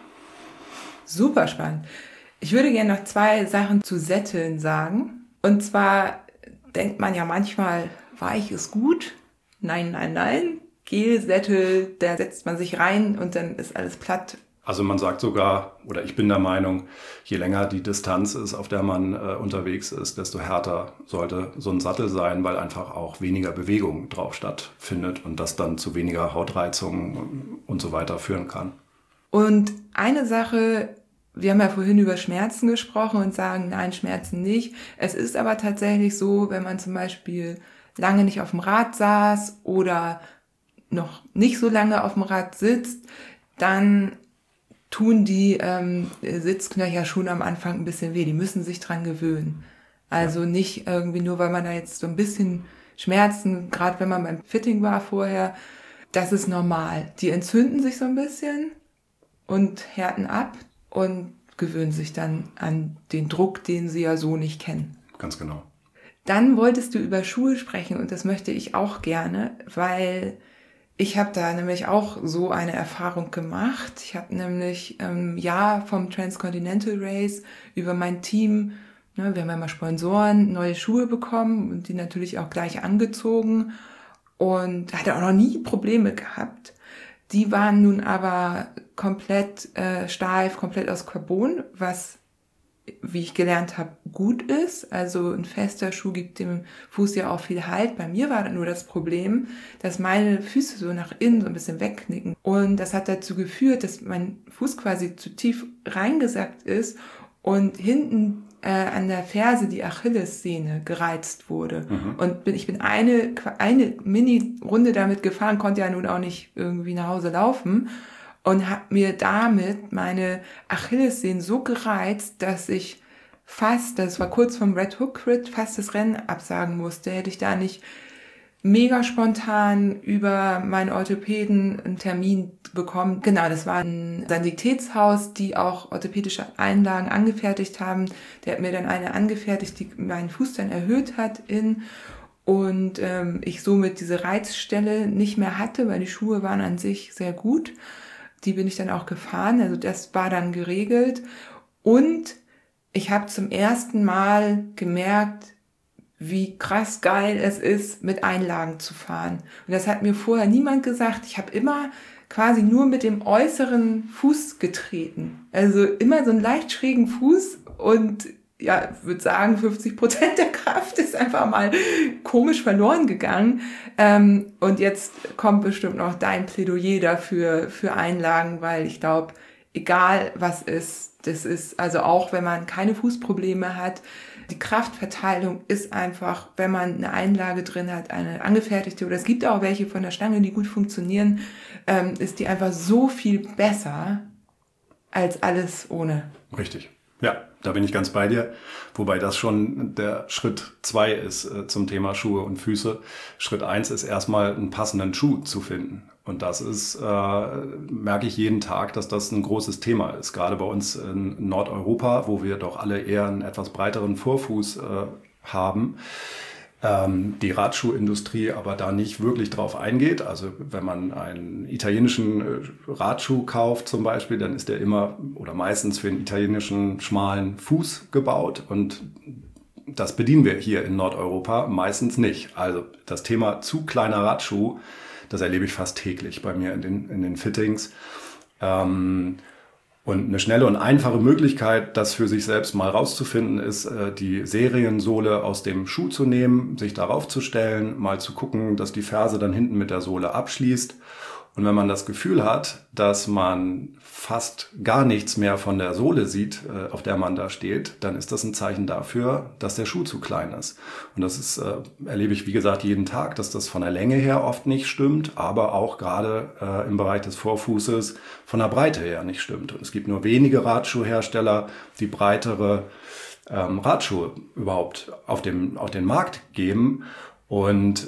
super spannend. Ich würde gerne noch 2 Sachen zu Sätteln sagen. Und zwar denkt man ja manchmal, weich ist gut. Nein, nein, nein. Gelsättel, da setzt man sich rein und dann ist alles platt. Also man sagt sogar, oder ich bin der Meinung, je länger die Distanz ist, auf der man unterwegs ist, desto härter sollte so ein Sattel sein, weil einfach auch weniger Bewegung drauf stattfindet und das dann zu weniger Hautreizungen und so weiter führen kann. Und eine Sache, wir haben ja vorhin über Schmerzen gesprochen und sagen, nein, Schmerzen nicht. Es ist aber tatsächlich so, wenn man zum Beispiel lange nicht auf dem Rad saß oder noch nicht so lange auf dem Rad sitzt, dann tun die Sitzknöcher schon am Anfang ein bisschen weh. Die müssen sich dran gewöhnen. Also nicht irgendwie nur, weil man da jetzt so ein bisschen Schmerzen, gerade wenn man beim Fitting war vorher, das ist normal. Die entzünden sich so ein bisschen und härten ab und gewöhnen sich dann an den Druck, den sie ja so nicht kennen. Ganz genau. Dann wolltest du über Schuhe sprechen und das möchte ich auch gerne, weil ich habe da nämlich auch so eine Erfahrung gemacht. Ich habe nämlich vom Transcontinental Race über mein Team, wir haben ja mal Sponsoren, neue Schuhe bekommen und die natürlich auch gleich angezogen und hatte auch noch nie Probleme gehabt. Die waren nun aber komplett steif, komplett aus Carbon, was, wie ich gelernt habe, gut ist. Also ein fester Schuh gibt dem Fuß ja auch viel Halt. Bei mir war nur das Problem, dass meine Füße so nach innen so ein bisschen wegknicken. Und das hat dazu geführt, dass mein Fuß quasi zu tief reingesackt ist und hinten an der Ferse die Achillessehne gereizt wurde. Mhm. Und ich bin eine Mini-Runde damit gefahren, konnte ja nun auch nicht irgendwie nach Hause laufen und habe mir damit meine Achillessehnen so gereizt, dass ich das war kurz vom Red Hook Crit, fast das Rennen absagen musste. Hätte ich da nicht mega spontan über meinen Orthopäden einen Termin bekommen. Genau, das war ein Sanitätshaus, die auch orthopädische Einlagen angefertigt haben. Der hat mir dann eine angefertigt, die meinen Fuß dann erhöht hat und ich somit diese Reizstelle nicht mehr hatte, weil die Schuhe waren an sich sehr gut. Die bin ich dann auch gefahren, also das war dann geregelt. Und ich habe zum ersten Mal gemerkt, wie krass geil es ist, mit Einlagen zu fahren. Und das hat mir vorher niemand gesagt. Ich habe immer quasi nur mit dem äußeren Fuß getreten. Also immer so einen leicht schrägen Fuß und ja, ich würde sagen, 50% der Kraft ist einfach mal komisch verloren gegangen. Und jetzt kommt bestimmt noch dein Plädoyer dafür, für Einlagen, weil ich glaube, egal was ist, das ist, also auch wenn man keine Fußprobleme hat, die Kraftverteilung ist einfach, wenn man eine Einlage drin hat, eine angefertigte, oder es gibt auch welche von der Stange, die gut funktionieren, ist die einfach so viel besser als alles ohne. Richtig. Ja, da bin ich ganz bei dir. Wobei das schon der Schritt 2 ist zum Thema Schuhe und Füße. Schritt 1 ist erstmal einen passenden Schuh zu finden. Und das ist, merke ich jeden Tag, dass das ein großes Thema ist. Gerade bei uns in Nordeuropa, wo wir doch alle eher einen etwas breiteren Vorfuß haben, Die Radschuhindustrie aber da nicht wirklich drauf eingeht. Also wenn man einen italienischen Radschuh kauft zum Beispiel, dann ist der immer oder meistens für einen italienischen schmalen Fuß gebaut und das bedienen wir hier in Nordeuropa meistens nicht. Also das Thema zu kleiner Radschuh, das erlebe ich fast täglich bei mir in den Fittings. Und eine schnelle und einfache Möglichkeit, das für sich selbst mal rauszufinden, ist, die Seriensohle aus dem Schuh zu nehmen, sich darauf zu stellen, mal zu gucken, dass die Ferse dann hinten mit der Sohle abschließt. Und wenn man das Gefühl hat, dass man fast gar nichts mehr von der Sohle sieht, auf der man da steht, dann ist das ein Zeichen dafür, dass der Schuh zu klein ist. Und das ist, erlebe ich, wie gesagt, jeden Tag, dass das von der Länge her oft nicht stimmt, aber auch gerade im Bereich des Vorfußes von der Breite her nicht stimmt. Und es gibt nur wenige Radschuhhersteller, die breitere Radschuhe überhaupt auf den Markt geben. Und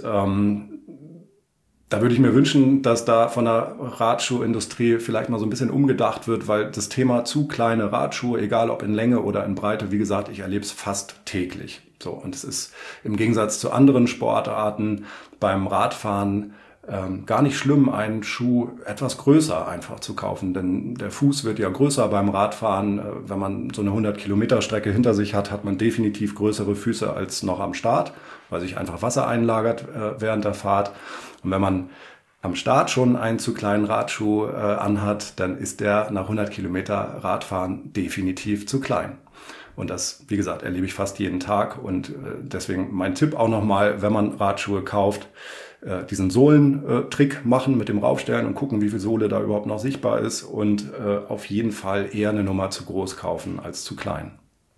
da würde ich mir wünschen, dass da von der Radschuhindustrie vielleicht mal so ein bisschen umgedacht wird, weil das Thema zu kleine Radschuhe, egal ob in Länge oder in Breite, wie gesagt, ich erlebe es fast täglich. So, und es ist im Gegensatz zu anderen Sportarten beim Radfahren gar nicht schlimm, einen Schuh etwas größer einfach zu kaufen, denn der Fuß wird ja größer beim Radfahren. Wenn man so eine 100-Kilometer-Strecke hinter sich hat, hat man definitiv größere Füße als noch am Start, weil sich einfach Wasser einlagert während der Fahrt. Und wenn man am Start schon einen zu kleinen Radschuh anhat, dann ist der nach 100 Kilometer Radfahren definitiv zu klein. Und das, wie gesagt, erlebe ich fast jeden Tag. Und deswegen mein Tipp auch nochmal, wenn man Radschuhe kauft, diesen Sohlentrick machen mit dem Raufstellen und gucken, wie viel Sohle da überhaupt noch sichtbar ist. Und auf jeden Fall eher eine Nummer zu groß kaufen als zu klein.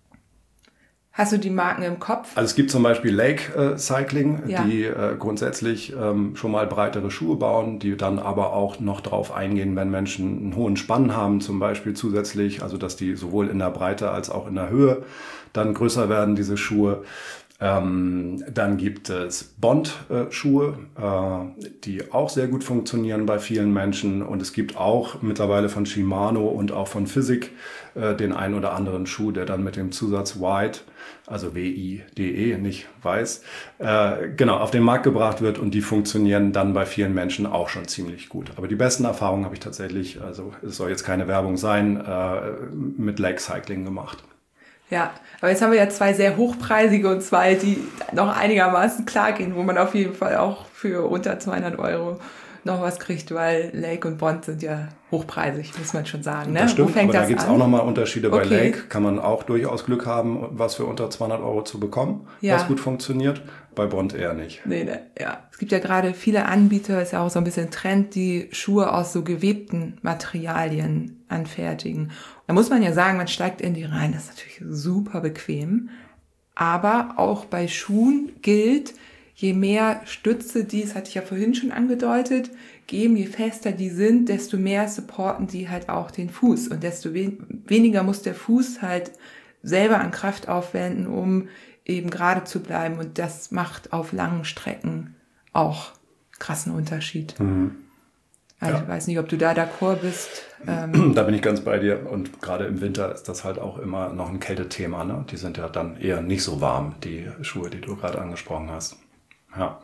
Hast du die Marken im Kopf? Also es gibt zum Beispiel Lake Cycling, ja, die grundsätzlich schon mal breitere Schuhe bauen, die dann aber auch noch drauf eingehen, wenn Menschen einen hohen Spann haben, zum Beispiel zusätzlich, also dass die sowohl in der Breite als auch in der Höhe dann größer werden, diese Schuhe. Dann gibt es Bond-Schuhe, die auch sehr gut funktionieren bei vielen Menschen. Und es gibt auch mittlerweile von Shimano und auch von Physic den einen oder anderen Schuh, der dann mit dem Zusatz White, also W-I-D-E, nicht weiß, genau, auf den Markt gebracht wird. Und die funktionieren dann bei vielen Menschen auch schon ziemlich gut. Aber die besten Erfahrungen habe ich tatsächlich, also es soll jetzt keine Werbung sein, mit Lake Cycling gemacht. Ja, aber jetzt haben wir ja zwei sehr hochpreisige und zwei, die noch einigermaßen klar gehen, wo man auf jeden Fall auch für unter 200 € noch was kriegt, weil Lake und Bond sind ja hochpreisig, muss man schon sagen. Ne? Das stimmt, wo fängt aber das da gibt es an? auch nochmal Unterschiede. Okay. Bei Lake kann man auch durchaus Glück haben, was für unter 200 € zu bekommen, ja, was gut funktioniert. Bei Bond eher nicht. Nee, ja. Es gibt ja gerade viele Anbieter, ist ja auch so ein bisschen Trend, die Schuhe aus so gewebten Materialien anfertigen. Da muss man ja sagen, man steigt in die rein. Das ist natürlich super bequem. Aber auch bei Schuhen gilt, je mehr Stütze die, das hatte ich ja vorhin schon angedeutet, geben, je fester die sind, desto mehr supporten die halt auch den Fuß. Und desto weniger muss der Fuß halt selber an Kraft aufwenden, um eben gerade zu bleiben. Und das macht auf langen Strecken auch krassen Unterschied. Mhm. Also ja. Ich weiß nicht, ob du da d'accord bist. Da bin ich ganz bei dir. Und gerade im Winter ist das halt auch immer noch ein Kältethema. Ne? Die sind ja dann eher nicht so warm, die Schuhe, die du gerade angesprochen hast. Ja.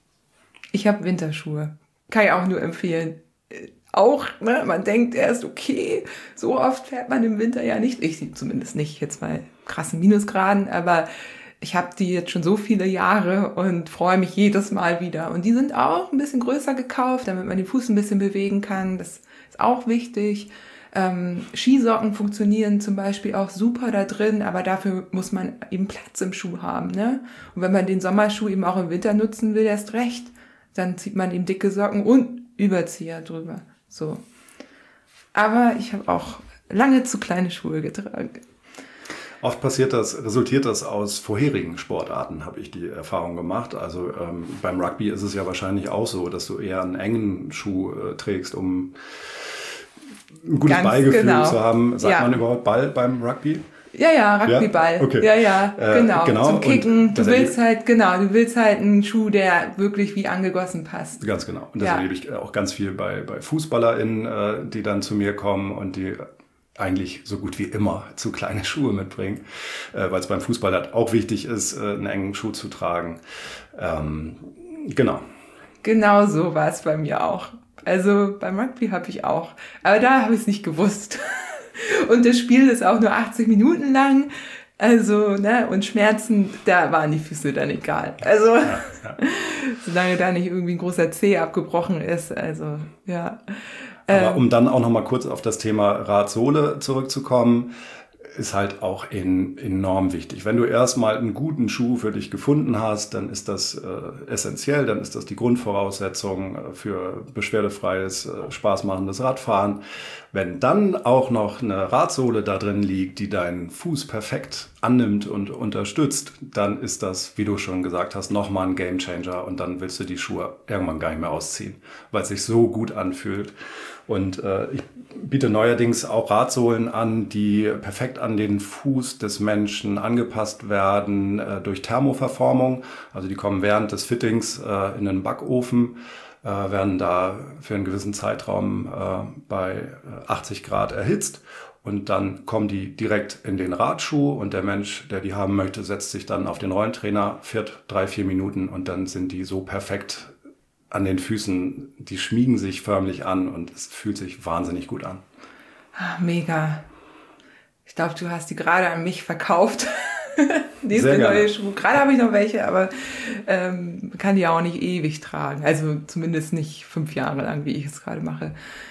Ich habe Winterschuhe. Kann ich auch nur empfehlen. Auch, ne, man denkt erst, okay, so oft fährt man im Winter ja nicht. Ich zumindest nicht, jetzt bei krassen Minusgraden, aber ich habe die jetzt schon so viele Jahre und freue mich jedes Mal wieder. Und die sind auch ein bisschen größer gekauft, damit man den Fuß ein bisschen bewegen kann. Das ist auch wichtig. Skisocken funktionieren zum Beispiel auch super da drin, aber dafür muss man eben Platz im Schuh haben. Ne? Und wenn man den Sommerschuh eben auch im Winter nutzen will, erst recht, dann zieht man eben dicke Socken und Überzieher drüber. So. Aber ich habe auch lange zu kleine Schuhe getragen. Oft resultiert das aus vorherigen Sportarten, habe ich die Erfahrung gemacht. Also beim Rugby ist es ja wahrscheinlich auch so, dass du eher einen engen Schuh trägst, um ein gutes Ballgefühl zu haben. Sagt man überhaupt Ball beim Rugby? Ja, Rugbyball. Ja? Okay. Ja, genau. Zum Kicken. Du willst halt einen Schuh, der wirklich wie angegossen passt. Ganz genau. Und das erlebe ich auch ganz viel bei FußballerInnen, die dann zu mir kommen und die eigentlich so gut wie immer zu kleine Schuhe mitbringen, weil es beim Fußball halt auch wichtig ist, einen engen Schuh zu tragen. Genau. Genau so war es bei mir auch. Also beim Rugby habe ich auch. Aber da habe ich es nicht gewusst. Und das Spiel ist auch nur 80 Minuten lang. Also, ne, und Schmerzen, da waren die Füße dann egal. Also, solange da nicht irgendwie ein großer Zeh abgebrochen ist, also, ja. Aber um dann auch noch mal kurz auf das Thema Radsohle zurückzukommen, ist halt auch enorm wichtig. Wenn du erstmal einen guten Schuh für dich gefunden hast, dann ist das essentiell, dann ist das die Grundvoraussetzung für beschwerdefreies, spaßmachendes Radfahren. Wenn dann auch noch eine Radsohle da drin liegt, die deinen Fuß perfekt annimmt und unterstützt, dann ist das, wie du schon gesagt hast, nochmal ein Gamechanger und dann willst du die Schuhe irgendwann gar nicht mehr ausziehen, weil es sich so gut anfühlt. Und ich biete neuerdings auch Radsohlen an, die perfekt an den Fuß des Menschen angepasst werden durch Thermoverformung. Also die kommen während des Fittings in den Backofen, werden da für einen gewissen Zeitraum bei 80 Grad erhitzt. Und dann kommen die direkt in den Radschuh und der Mensch, der die haben möchte, setzt sich dann auf den Rollentrainer, fährt 3-4 Minuten und dann sind die so perfekt an den Füßen, die schmiegen sich förmlich an und es fühlt sich wahnsinnig gut an. Mega. Ich glaube, du hast die gerade an mich verkauft. Nächste neue Schuhe. Gerade habe ich noch welche, aber kann die ja auch nicht ewig tragen. Also zumindest nicht 5 Jahre lang, wie ich es gerade mache.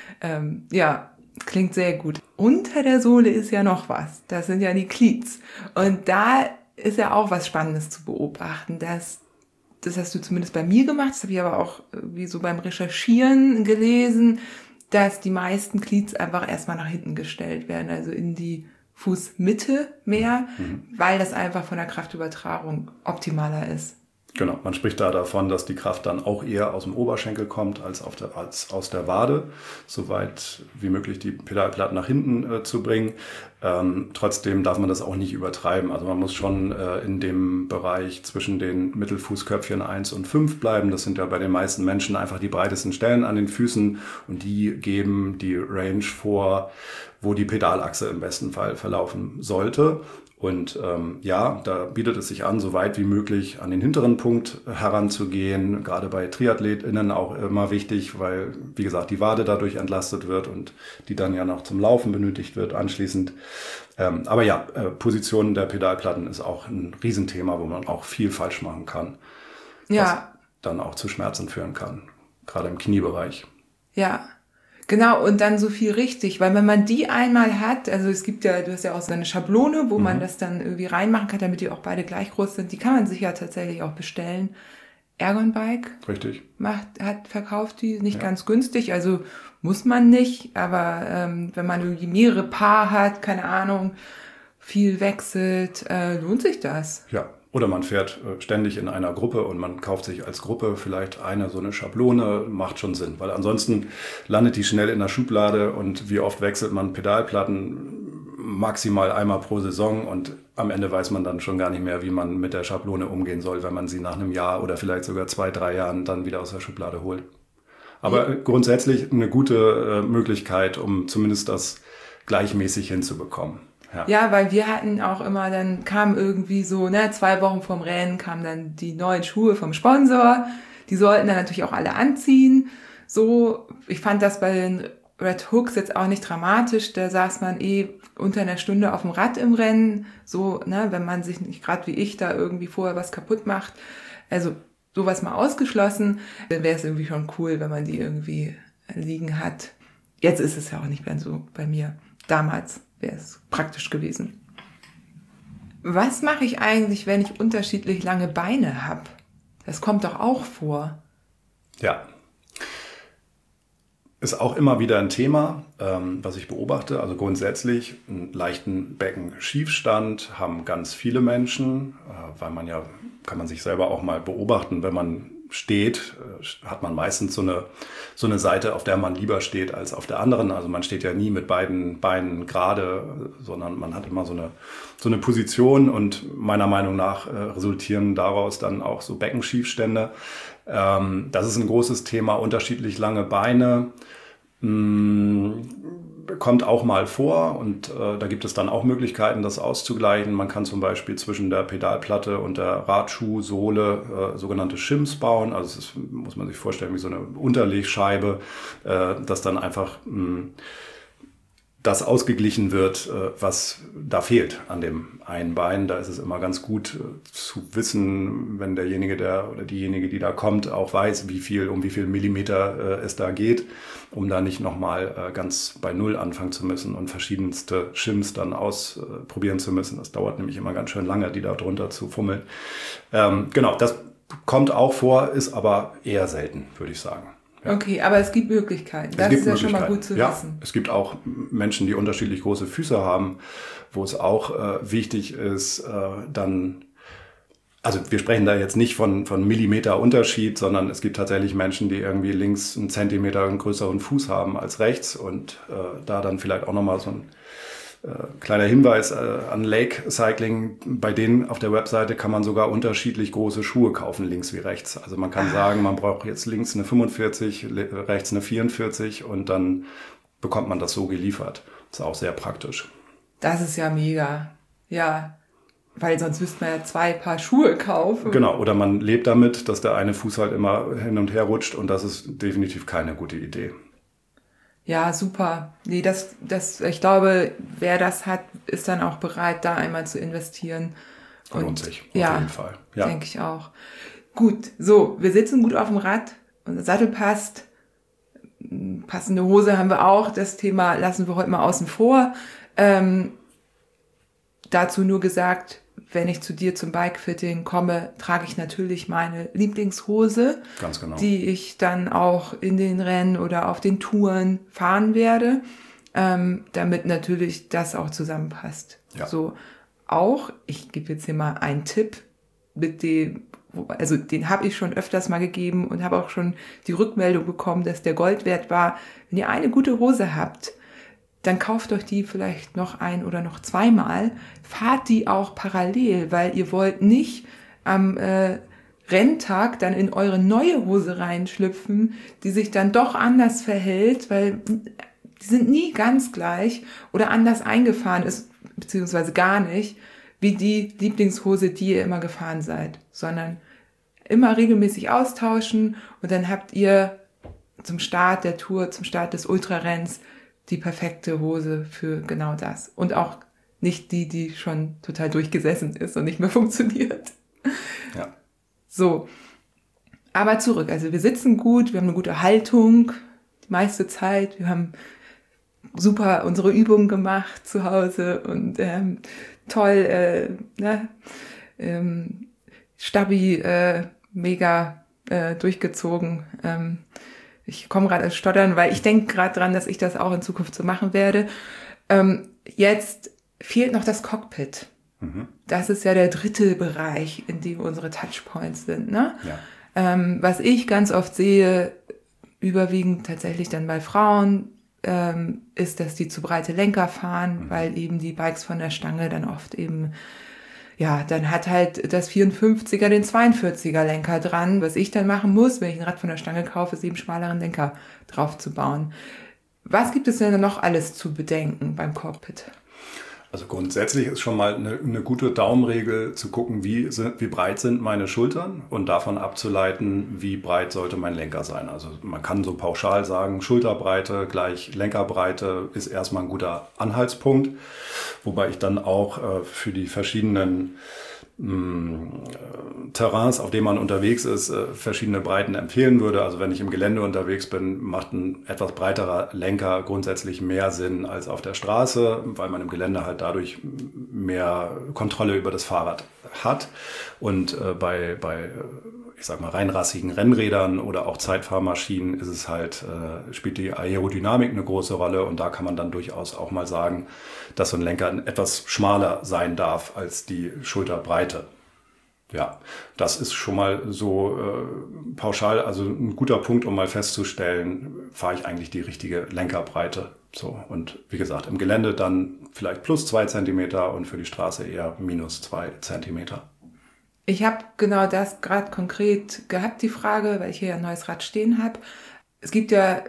Ja, klingt sehr gut. Unter der Sohle ist ja noch was. Das sind ja die Cleats. Und da ist ja auch was Spannendes zu beobachten, das hast du zumindest bei mir gemacht, das habe ich aber auch wie so beim Recherchieren gelesen, dass die meisten Cleats einfach erstmal nach hinten gestellt werden, also in die Fußmitte mehr, weil das einfach von der Kraftübertragung optimaler ist. Genau, man spricht da davon, dass die Kraft dann auch eher aus dem Oberschenkel kommt als aus der Wade, soweit wie möglich die Pedalplatten nach hinten zu bringen. Trotzdem darf man das auch nicht übertreiben. Also man muss schon in dem Bereich zwischen den Mittelfußköpfchen 1 und 5 bleiben. Das sind ja bei den meisten Menschen einfach die breitesten Stellen an den Füßen und die geben die Range vor, wo die Pedalachse im besten Fall verlaufen sollte. Und da bietet es sich an, so weit wie möglich an den hinteren Punkt heranzugehen. Gerade bei TriathletInnen auch immer wichtig, weil, wie gesagt, die Wade dadurch entlastet wird und die dann ja noch zum Laufen benötigt wird anschließend. Position der Pedalplatten ist auch ein Riesenthema, wo man auch viel falsch machen kann. Ja. Was dann auch zu Schmerzen führen kann, gerade im Kniebereich. Ja. Genau, und dann so viel richtig, weil wenn man die einmal hat, also es gibt ja, du hast ja auch so eine Schablone, wo man das dann irgendwie reinmachen kann, damit die auch beide gleich groß sind, die kann man sich ja tatsächlich auch bestellen. Ergon Bike richtig. Verkauft die, nicht ganz günstig, also muss man nicht, aber wenn man irgendwie mehrere Paar hat, keine Ahnung, viel wechselt, lohnt sich das. Ja. Oder man fährt ständig in einer Gruppe und man kauft sich als Gruppe vielleicht so eine Schablone, macht schon Sinn. Weil ansonsten landet die schnell in der Schublade und wie oft wechselt man Pedalplatten? Maximal einmal pro Saison und am Ende weiß man dann schon gar nicht mehr, wie man mit der Schablone umgehen soll, wenn man sie nach einem Jahr oder vielleicht sogar 2-3 Jahren dann wieder aus der Schublade holt. Aber grundsätzlich eine gute Möglichkeit, um zumindest das gleichmäßig hinzubekommen. Ja, weil wir hatten auch immer, dann kam irgendwie so, 2 Wochen vorm Rennen kamen dann die neuen Schuhe vom Sponsor. Die sollten dann natürlich auch alle anziehen. So, ich fand das bei den Red Hooks jetzt auch nicht dramatisch. Da saß man unter einer Stunde auf dem Rad im Rennen. So, wenn man sich nicht gerade wie ich da irgendwie vorher was kaputt macht. Also sowas mal ausgeschlossen. Dann wäre es irgendwie schon cool, wenn man die irgendwie liegen hat. Jetzt ist es ja auch nicht mehr so bei mir. Damals wäre es praktisch gewesen. Was mache ich eigentlich, wenn ich unterschiedlich lange Beine habe? Das kommt doch auch vor. Ja. Ist auch immer wieder ein Thema, was ich beobachte. Also grundsätzlich einen leichten Beckenschiefstand haben ganz viele Menschen, weil kann man sich selber auch mal beobachten, wenn man steht, hat man meistens so eine Seite, auf der man lieber steht als auf der anderen. Also man steht ja nie mit beiden Beinen gerade, sondern man hat immer so eine Position und meiner Meinung nach resultieren daraus dann auch so Beckenschiefstände. Das ist ein großes Thema, unterschiedlich lange Beine. Kommt auch mal vor und da gibt es dann auch Möglichkeiten, das auszugleichen. Man kann zum Beispiel zwischen der Pedalplatte und der Radschuhsohle sogenannte Shims bauen. Also das muss man sich vorstellen wie so eine Unterlegscheibe, dass dann einfach das ausgeglichen wird, was da fehlt an dem einen Bein. Da ist es immer ganz gut zu wissen, wenn derjenige oder diejenige, die da kommt, auch weiß, um wie viel Millimeter es da geht, um da nicht nochmal ganz bei Null anfangen zu müssen und verschiedenste Shims dann ausprobieren zu müssen. Das dauert nämlich immer ganz schön lange, die da drunter zu fummeln. Genau, das kommt auch vor, ist aber eher selten, würde ich sagen. Ja. Okay, aber es gibt Möglichkeiten. Das ist ja schon mal gut zu wissen. Es gibt auch Menschen, die unterschiedlich große Füße haben, wo es auch wichtig ist, also wir sprechen da jetzt nicht von Millimeter Unterschied, sondern es gibt tatsächlich Menschen, die irgendwie links einen Zentimeter einen größeren Fuß haben als rechts und da dann vielleicht auch nochmal so ein kleiner Hinweis an Lake Cycling. Bei denen auf der Webseite kann man sogar unterschiedlich große Schuhe kaufen, links wie rechts. Also man kann sagen, man braucht jetzt links eine 45, rechts eine 44 und dann bekommt man das so geliefert. Das ist auch sehr praktisch. Das ist ja mega. Ja, weil sonst müsste man ja 2 Paar Schuhe kaufen. Genau, oder man lebt damit, dass der eine Fuß halt immer hin und her rutscht und das ist definitiv keine gute Idee. Ja, super. Nee, ich glaube, wer das hat, ist dann auch bereit, da einmal zu investieren. Lohnt sich, auf jeden Fall. Ja, denke ich auch. Gut, so, wir sitzen gut auf dem Rad, unser Sattel passt, passende Hose haben wir auch, das Thema lassen wir heute mal außen vor. Dazu nur gesagt, wenn ich zu dir zum Bikefitting komme, trage ich natürlich meine Lieblingshose, ganz genau, die ich dann auch in den Rennen oder auf den Touren fahren werde, damit natürlich das auch zusammenpasst. Ja. So auch, ich gebe jetzt hier mal einen Tipp, den habe ich schon öfters mal gegeben und habe auch schon die Rückmeldung bekommen, dass der Gold wert war. Wenn ihr eine gute Hose habt, dann kauft euch die vielleicht noch ein oder noch 2-mal, fahrt die auch parallel, weil ihr wollt nicht am Renntag dann in eure neue Hose reinschlüpfen, die sich dann doch anders verhält, weil die sind nie ganz gleich oder anders eingefahren ist, beziehungsweise gar nicht, wie die Lieblingshose, die ihr immer gefahren seid, sondern immer regelmäßig austauschen und dann habt ihr zum Start der Tour, zum Start des Ultrarenns die perfekte Hose für genau das. Und auch nicht die schon total durchgesessen ist und nicht mehr funktioniert. Ja. So. Aber zurück. Also wir sitzen gut, wir haben eine gute Haltung die meiste Zeit. Wir super unsere Übungen gemacht zu Hause und toll, Stabi mega durchgezogen. Ich komme gerade ins Stottern, weil ich denke gerade dran, dass ich das auch in Zukunft so machen werde. Jetzt fehlt noch das Cockpit. Mhm. Das ist ja der dritte Bereich, in dem unsere Touchpoints sind, ne? Ja. Was ich ganz oft sehe, überwiegend tatsächlich dann bei Frauen, ist, dass die zu breite Lenker fahren, weil eben die Bikes von der Stange dann oft eben, ja, dann hat halt das 54er den 42er Lenker dran. Was ich dann machen muss, wenn ich ein Rad von der Stange kaufe, ist eben schmaleren Lenker drauf zu bauen. Was gibt es denn noch alles zu bedenken beim Cockpit? Also grundsätzlich ist schon mal eine gute Daumenregel zu gucken, wie breit sind meine Schultern und davon abzuleiten, wie breit sollte mein Lenker sein. Also man kann so pauschal sagen, Schulterbreite gleich Lenkerbreite ist erstmal ein guter Anhaltspunkt, wobei ich dann auch für die verschiedenen Terrains, auf denen man unterwegs ist, verschiedene Breiten empfehlen würde. Also wenn ich im Gelände unterwegs bin, macht ein etwas breiterer Lenker grundsätzlich mehr Sinn als auf der Straße, weil man im Gelände halt dadurch mehr Kontrolle über das Fahrrad hat. Und bei ich sag mal, reinrassigen Rennrädern oder auch Zeitfahrmaschinen ist es halt, spielt die Aerodynamik eine große Rolle und da kann man dann durchaus auch mal sagen, dass so ein Lenker etwas schmaler sein darf als die Schulterbreite. Ja, das ist schon mal so pauschal, also ein guter Punkt, um mal festzustellen, fahre ich eigentlich die richtige Lenkerbreite. So, und wie gesagt, im Gelände dann vielleicht plus 2 Zentimeter und für die Straße eher minus 2 Zentimeter. Ich habe genau das gerade konkret gehabt, die Frage, weil ich hier ein neues Rad stehen habe. Es gibt ja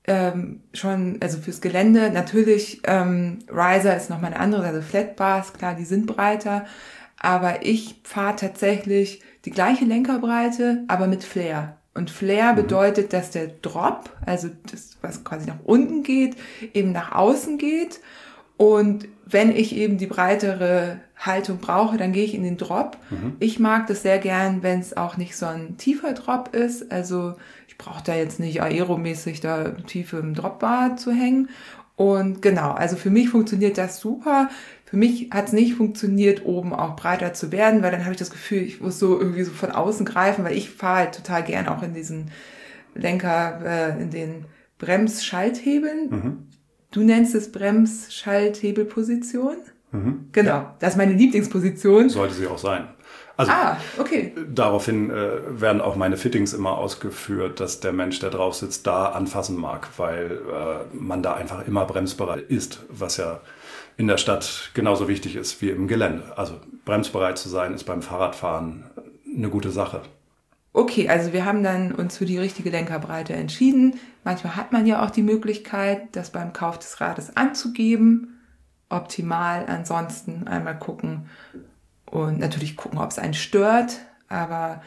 schon, also fürs Gelände, natürlich, Riser ist nochmal eine andere, also Flatbars, klar, die sind breiter, aber ich fahre tatsächlich die gleiche Lenkerbreite, aber mit Flair. Und Flair bedeutet, dass der Drop, also das, was quasi nach unten geht, eben nach außen geht. Und wenn ich eben die breitere Haltung brauche, dann gehe ich in den Drop. Ich mag das sehr gern, wenn es auch nicht so ein tiefer Drop ist. Also ich brauche da jetzt nicht aeromäßig da tief im Dropbar zu hängen. Und genau, also für mich funktioniert das super. Für mich hat es nicht funktioniert, oben auch breiter zu werden, weil dann habe ich das Gefühl, ich muss so irgendwie so von außen greifen, weil ich fahre halt total gern auch in diesen Lenker, in den Bremsschalthebeln. Du nennst es Bremsschalthebelposition? Genau, ja. Das ist meine Lieblingsposition. Sollte sie auch sein. Also okay. Daraufhin werden auch meine Fittings immer ausgeführt, dass der Mensch, der drauf sitzt, da anfassen mag, weil man da einfach immer bremsbereit ist, was ja in der Stadt genauso wichtig ist wie im Gelände. Also bremsbereit zu sein, ist beim Fahrradfahren eine gute Sache. Okay, also wir haben dann uns für die richtige Lenkerbreite entschieden. Manchmal hat man ja auch die Möglichkeit, das beim Kauf des Rades anzugeben. Optimal, ansonsten einmal gucken und natürlich gucken, ob es einen stört. Aber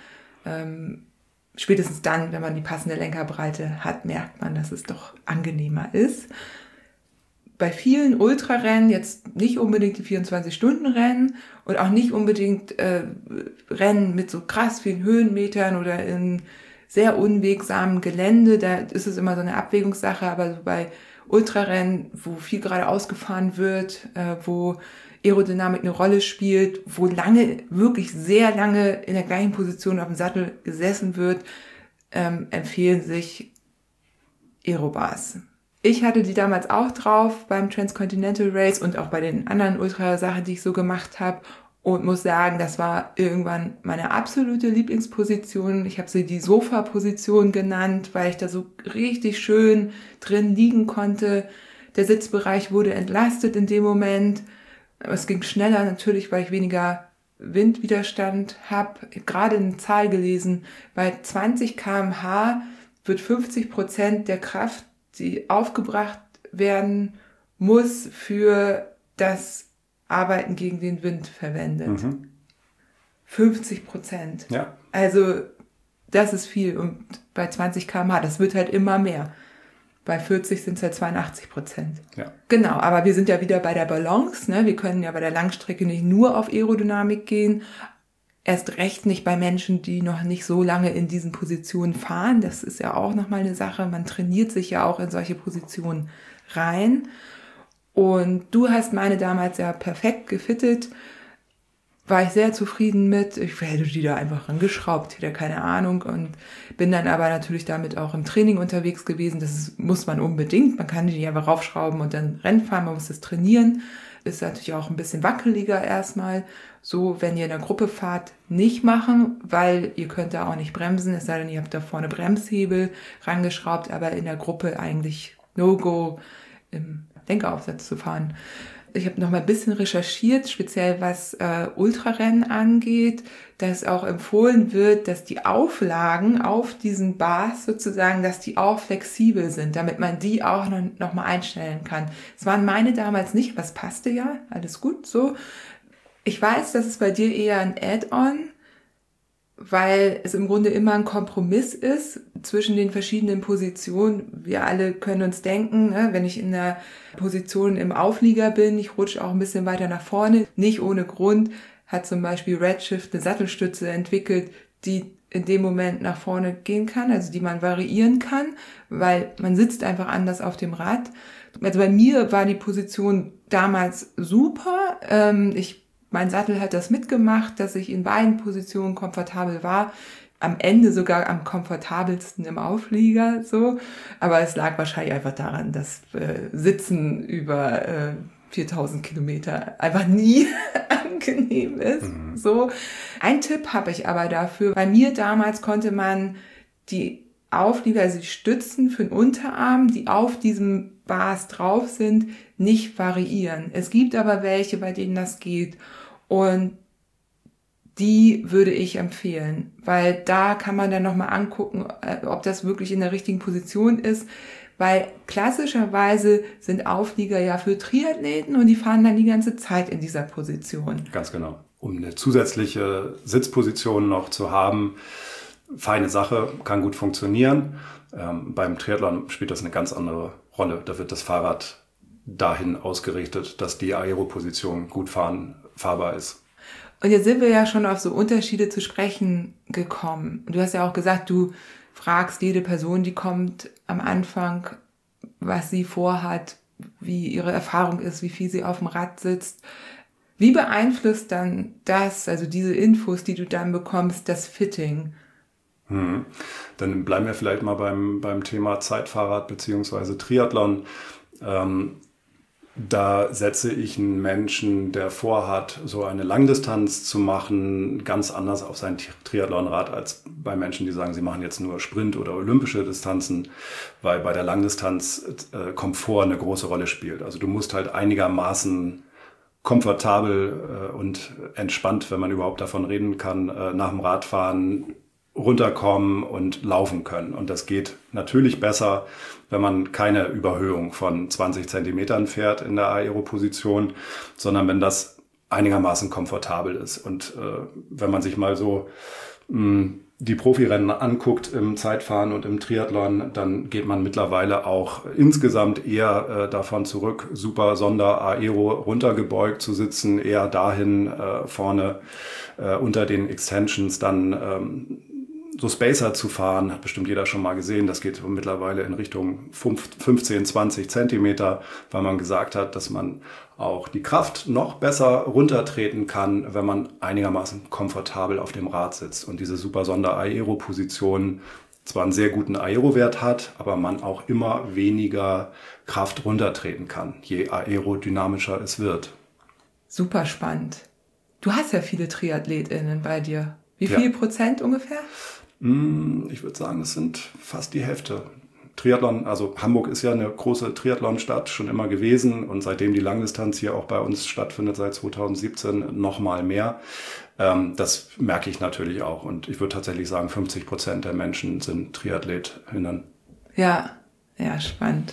spätestens dann, wenn man die passende Lenkerbreite hat, merkt man, dass es doch angenehmer ist. Bei vielen Ultrarennen, jetzt nicht unbedingt die 24-Stunden-Rennen und auch nicht unbedingt Rennen mit so krass vielen Höhenmetern oder in sehr unwegsamen Gelände, da ist es immer so eine Abwägungssache, aber so bei Ultrarennen, wo viel geradeaus gefahren wird, wo Aerodynamik eine Rolle spielt, wo lange, wirklich sehr lange in der gleichen Position auf dem Sattel gesessen wird, empfehlen sich Aerobars. Ich hatte die damals auch drauf beim Transcontinental Race und auch bei den anderen Ultrasachen, die ich so gemacht habe und muss sagen, das war irgendwann meine absolute Lieblingsposition. Ich habe sie die Sofa-Position genannt, weil ich da so richtig schön drin liegen konnte. Der Sitzbereich wurde entlastet in dem Moment. Es ging schneller natürlich, weil ich weniger Windwiderstand habe. Ich habe gerade eine Zahl gelesen, bei 20 km/h wird 50% der Kraft, die aufgebracht werden muss, für das Arbeiten gegen den Wind verwendet. 50%. Ja. Also das ist viel. Und bei 20 km/h, das wird halt immer mehr. Bei 40 sind es halt 82%. Ja. Genau, aber wir sind ja wieder bei der Balance. Ne? Wir können ja bei der Langstrecke nicht nur auf Aerodynamik gehen. Erst recht nicht bei Menschen, die noch nicht so lange in diesen Positionen fahren. Das ist ja auch nochmal eine Sache. Man trainiert sich ja auch in solche Positionen rein. Und du hast meine damals ja perfekt gefittet. War ich sehr zufrieden mit. Ich hätte die da einfach rangeschraubt, hätte keine Ahnung. Und bin dann aber natürlich damit auch im Training unterwegs gewesen. Das muss man unbedingt. Man kann die einfach raufschrauben und dann Rennen fahren. Man muss das trainieren. Ist natürlich auch ein bisschen wackeliger erstmal. So, wenn ihr in der Gruppe fahrt, nicht machen, weil ihr könnt da auch nicht bremsen, es sei denn, ihr habt da vorne Bremshebel rangeschraubt, aber in der Gruppe eigentlich No-Go im Lenkeraufsatz zu fahren. Ich habe noch mal ein bisschen recherchiert, speziell was Ultrarennen angeht, dass auch empfohlen wird, dass die Auflagen auf diesen Bars sozusagen, dass die auch flexibel sind, damit man die auch noch mal einstellen kann. Das waren meine damals nicht, aber es passte ja, alles gut so. Ich weiß, das ist bei dir eher ein Add-on, weil es im Grunde immer ein Kompromiss ist zwischen den verschiedenen Positionen. Wir alle können uns denken, ne, wenn ich in der Position im Auflieger bin, ich rutsche auch ein bisschen weiter nach vorne. Nicht ohne Grund hat zum Beispiel Redshift eine Sattelstütze entwickelt, die in dem Moment nach vorne gehen kann, also die man variieren kann, weil man sitzt einfach anders auf dem Rad. Also bei mir war die Position damals super. Mein Sattel hat das mitgemacht, dass ich in beiden Positionen komfortabel war. Am Ende sogar am komfortabelsten im Auflieger, so. Aber es lag wahrscheinlich einfach daran, dass Sitzen über 4000 Kilometer einfach nie angenehm ist, so. Ein Tipp habe ich aber dafür. Bei mir damals konnte man die Auflieger, also die Stützen für den Unterarm, die auf diesem Bars drauf sind, nicht variieren. Es gibt aber welche, bei denen das geht. Und die würde ich empfehlen, weil da kann man dann nochmal angucken, ob das wirklich in der richtigen Position ist. Weil klassischerweise sind Auflieger ja für Triathleten und die fahren dann die ganze Zeit in dieser Position. Ganz genau. Um eine zusätzliche Sitzposition noch zu haben, feine Sache, kann gut funktionieren. Beim Triathlon spielt das eine ganz andere Rolle. Da wird das Fahrrad dahin ausgerichtet, dass die Aeroposition gut fahrbar ist. Und jetzt sind wir ja schon auf so Unterschiede zu sprechen gekommen. Und du hast ja auch gesagt, du fragst jede Person, die kommt am Anfang, was sie vorhat, wie ihre Erfahrung ist, wie viel sie auf dem Rad sitzt. Wie beeinflusst dann das, also diese Infos, die du dann bekommst, das Fitting? Dann bleiben wir vielleicht mal beim Thema Zeitfahrrad bzw. Triathlon. Da setze ich einen Menschen, der vorhat, so eine Langdistanz zu machen, ganz anders auf sein Triathlonrad als bei Menschen, die sagen, sie machen jetzt nur Sprint oder olympische Distanzen, weil bei der Langdistanz Komfort eine große Rolle spielt. Also du musst halt einigermaßen komfortabel und entspannt, wenn man überhaupt davon reden kann, nach dem Radfahren runterkommen und laufen können. Und das geht natürlich besser, wenn man keine Überhöhung von 20 Zentimetern fährt in der Aeroposition, sondern wenn das einigermaßen komfortabel ist. Und wenn man sich mal so die Profirennen anguckt im Zeitfahren und im Triathlon, dann geht man mittlerweile auch insgesamt eher davon zurück, super Sonder-Aero runtergebeugt zu sitzen, eher dahin vorne unter den Extensions dann so Spacer zu fahren, hat bestimmt jeder schon mal gesehen. Das geht mittlerweile in Richtung 15, 20 Zentimeter, weil man gesagt hat, dass man auch die Kraft noch besser runtertreten kann, wenn man einigermaßen komfortabel auf dem Rad sitzt. Und diese super Sonder-Aero-Position zwar einen sehr guten Aero-Wert hat, aber man auch immer weniger Kraft runtertreten kann, je aerodynamischer es wird. Super spannend. Du hast ja viele TriathletInnen bei dir. Wie viel Prozent ungefähr? Ich würde sagen, es sind fast die Hälfte. Triathlon, also Hamburg ist ja eine große Triathlonstadt schon immer gewesen und seitdem die Langdistanz hier auch bei uns stattfindet, seit 2017, noch mal mehr. Das merke ich natürlich auch und ich würde tatsächlich sagen, 50% der Menschen sind TriathletInnen. Ja, spannend.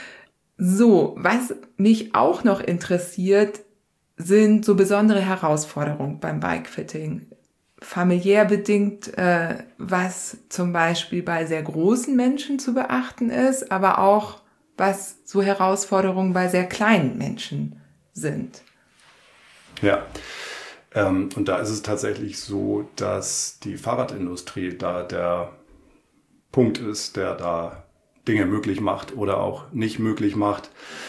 So, was mich auch noch interessiert, sind so besondere Herausforderungen beim Bikefitting. Familiär bedingt, was zum Beispiel bei sehr großen Menschen zu beachten ist, aber auch was so Herausforderungen bei sehr kleinen Menschen sind. Ja, und da ist es tatsächlich so, dass die Fahrradindustrie da der Punkt ist, der da Dinge möglich macht oder auch nicht möglich macht.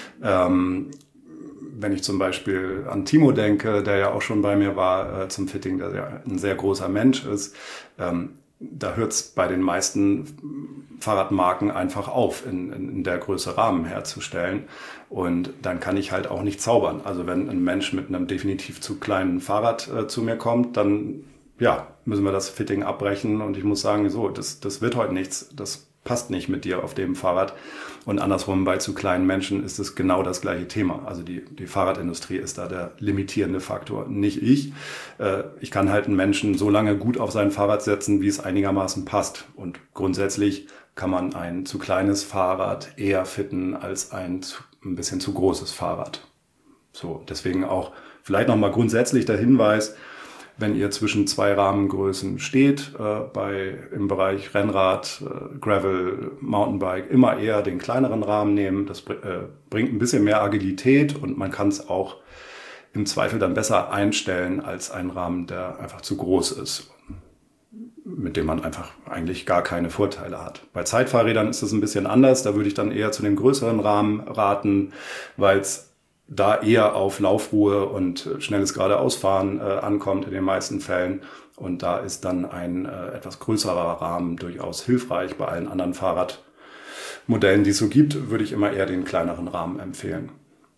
Wenn ich zum Beispiel an Timo denke, der ja auch schon bei mir war zum Fitting, der ja ein sehr großer Mensch ist, da hört es bei den meisten Fahrradmarken einfach auf, in der Größe Rahmen herzustellen. Und dann kann ich halt auch nicht zaubern. Also wenn ein Mensch mit einem definitiv zu kleinen Fahrrad zu mir kommt, dann müssen wir das Fitting abbrechen. Und ich muss sagen, so, das wird heute nichts. Das passt nicht mit dir auf dem Fahrrad. Und andersrum, bei zu kleinen Menschen ist es genau das gleiche Thema. Also die Fahrradindustrie ist da der limitierende Faktor, nicht ich. Ich kann halt einen Menschen so lange gut auf sein Fahrrad setzen, wie es einigermaßen passt. Und grundsätzlich kann man ein zu kleines Fahrrad eher fitten als ein bisschen zu großes Fahrrad. So, deswegen auch vielleicht nochmal grundsätzlich der Hinweis, wenn ihr zwischen zwei Rahmengrößen steht, im Bereich Rennrad, Gravel, Mountainbike, immer eher den kleineren Rahmen nehmen. Das bringt ein bisschen mehr Agilität und man kann es auch im Zweifel dann besser einstellen als ein Rahmen, der einfach zu groß ist, mit dem man einfach eigentlich gar keine Vorteile hat. Bei Zeitfahrrädern ist es ein bisschen anders. Da würde ich dann eher zu dem größeren Rahmen raten, weil es da eher auf Laufruhe und schnelles Geradeausfahren ankommt in den meisten Fällen. Und da ist dann ein etwas größerer Rahmen durchaus hilfreich. Bei allen anderen Fahrradmodellen, die es so gibt, würde ich immer eher den kleineren Rahmen empfehlen.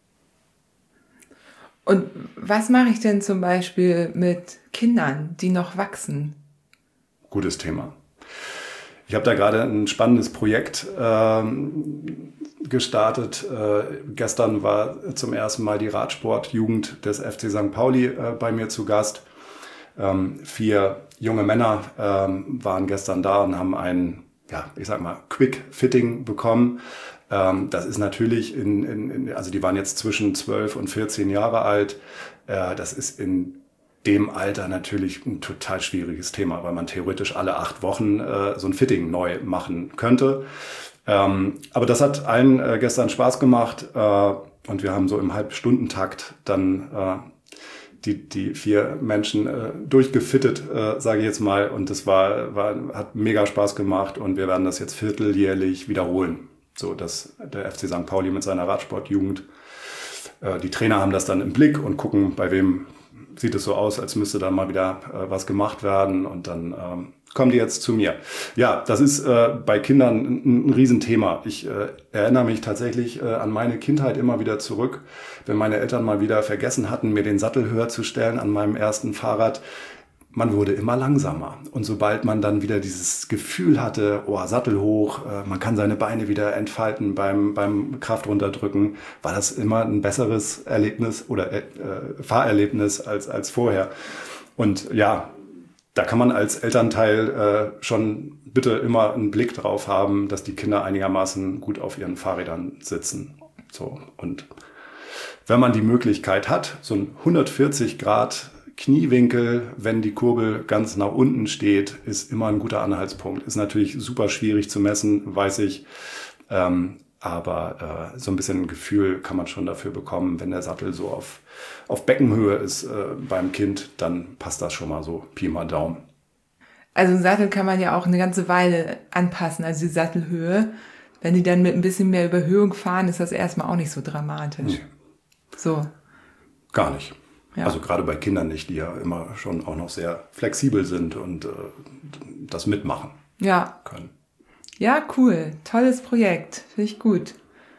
Und was mache ich denn zum Beispiel mit Kindern, die noch wachsen? Gutes Thema. Ich habe da gerade ein spannendes Projekt gestartet. Gestern war zum ersten Mal die Radsportjugend des FC St. Pauli bei mir zu Gast. 4 junge Männer waren gestern da und haben ein, Quick Fitting bekommen. Das ist natürlich also die waren jetzt zwischen 12 und 14 Jahre alt. Das ist in dem Alter natürlich ein total schwieriges Thema, weil man theoretisch alle 8 Wochen so ein Fitting neu machen könnte. Aber das hat allen gestern Spaß gemacht und wir haben so im Halbstundentakt dann die 4 Menschen durchgefittet, sage ich jetzt mal. Und das hat mega Spaß gemacht und wir werden das jetzt vierteljährlich wiederholen. So, dass der FC St. Pauli mit seiner Radsportjugend, die Trainer haben das dann im Blick und gucken, bei wem sieht es so aus, als müsste da mal wieder was gemacht werden und dann kommen die jetzt zu mir. Ja, das ist bei Kindern ein Riesenthema. Ich erinnere mich tatsächlich an meine Kindheit immer wieder zurück, wenn meine Eltern mal wieder vergessen hatten, mir den Sattel höher zu stellen an meinem ersten Fahrrad. Man wurde immer langsamer. Und sobald man dann wieder dieses Gefühl hatte, oh, Sattel hoch, man kann seine Beine wieder entfalten beim Kraft runterdrücken, war das immer ein besseres Erlebnis oder Fahrerlebnis als vorher. Und ja, da kann man als Elternteil schon bitte immer einen Blick drauf haben, dass die Kinder einigermaßen gut auf ihren Fahrrädern sitzen. So. Und wenn man die Möglichkeit hat, so ein 140 Grad Kniewinkel, wenn die Kurbel ganz nach unten steht, ist immer ein guter Anhaltspunkt. Ist natürlich super schwierig zu messen, weiß ich. Aber so ein bisschen ein Gefühl kann man schon dafür bekommen, wenn der Sattel so auf Beckenhöhe ist beim Kind, dann passt das schon mal so Pi mal Daumen. Also einen Sattel kann man ja auch eine ganze Weile anpassen, also die Sattelhöhe. Wenn die dann mit ein bisschen mehr Überhöhung fahren, ist das erstmal auch nicht so dramatisch. Nee. So. Gar nicht. Ja. Also gerade bei Kindern nicht, die ja immer schon auch noch sehr flexibel sind und das mitmachen können. Ja, cool. Tolles Projekt. Finde ich gut.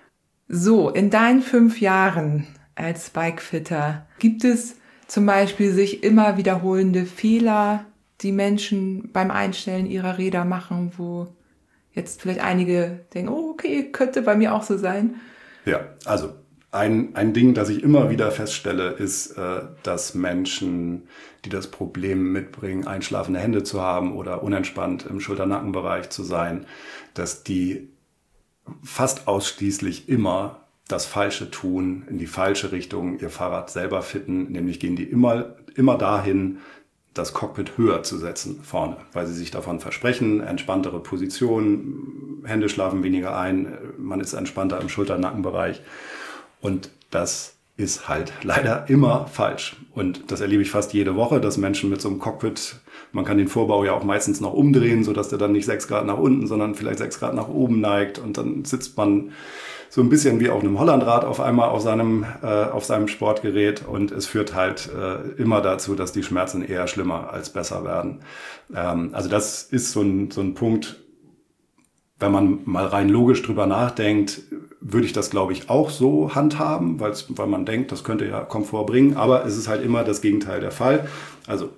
So, in deinen 5 Jahren als Bikefitter, gibt es zum Beispiel sich immer wiederholende Fehler, die Menschen beim Einstellen ihrer Räder machen, wo jetzt vielleicht einige denken, oh, okay, könnte bei mir auch so sein? Ja, also ein Ding, das ich immer wieder feststelle, ist, dass Menschen, die das Problem mitbringen, einschlafende Hände zu haben oder unentspannt im Schulter-Nackenbereich zu sein, dass die fast ausschließlich immer das Falsche tun, in die falsche Richtung ihr Fahrrad selber fitten. Nämlich gehen die immer dahin, das Cockpit höher zu setzen vorne, weil sie sich davon versprechen, entspanntere Position, Hände schlafen weniger ein, man ist entspannter im Schulter-Nackenbereich. Und das ist halt leider immer falsch. Und das erlebe ich fast jede Woche, dass Menschen mit so einem Cockpit, man kann den Vorbau ja auch meistens noch umdrehen, sodass der dann nicht 6 Grad nach unten, sondern vielleicht 6 Grad nach oben neigt. Und dann sitzt man so ein bisschen wie auf einem Hollandrad auf einmal auf seinem Sportgerät. Und es führt halt immer dazu, dass die Schmerzen eher schlimmer als besser werden. Also das ist so ein Punkt. Wenn man mal rein logisch drüber nachdenkt, würde ich das, glaube ich, auch so handhaben, weil man denkt, das könnte ja Komfort bringen. Aber es ist halt immer das Gegenteil der Fall. Also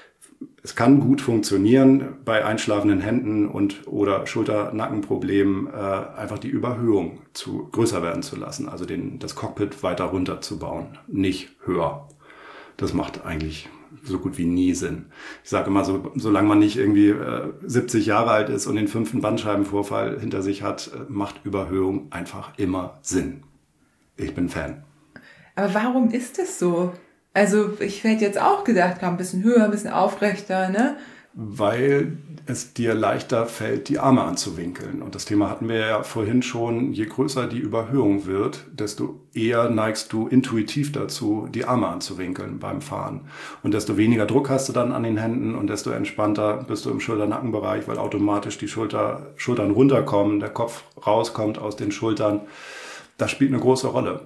es kann gut funktionieren, bei einschlafenden Händen oder Schulter-Nackenproblemen einfach die Überhöhung größer werden zu lassen. Also das Cockpit weiter runterzubauen, nicht höher. Das macht eigentlich so gut wie nie Sinn. Ich sage immer, solange man nicht irgendwie 70 Jahre alt ist und den 5. Bandscheibenvorfall hinter sich hat, macht Überhöhung einfach immer Sinn. Ich bin Fan. Aber warum ist das so? Also ich hätte jetzt auch gedacht, ein bisschen höher, ein bisschen aufrechter, ne? Weil es dir leichter fällt, die Arme anzuwinkeln. Und das Thema hatten wir ja vorhin schon. Je größer die Überhöhung wird, desto eher neigst du intuitiv dazu, die Arme anzuwinkeln beim Fahren. Und desto weniger Druck hast du dann an den Händen und desto entspannter bist du im Schulter-Nackenbereich, weil automatisch die Schultern runterkommen, der Kopf rauskommt aus den Schultern. Das spielt eine große Rolle.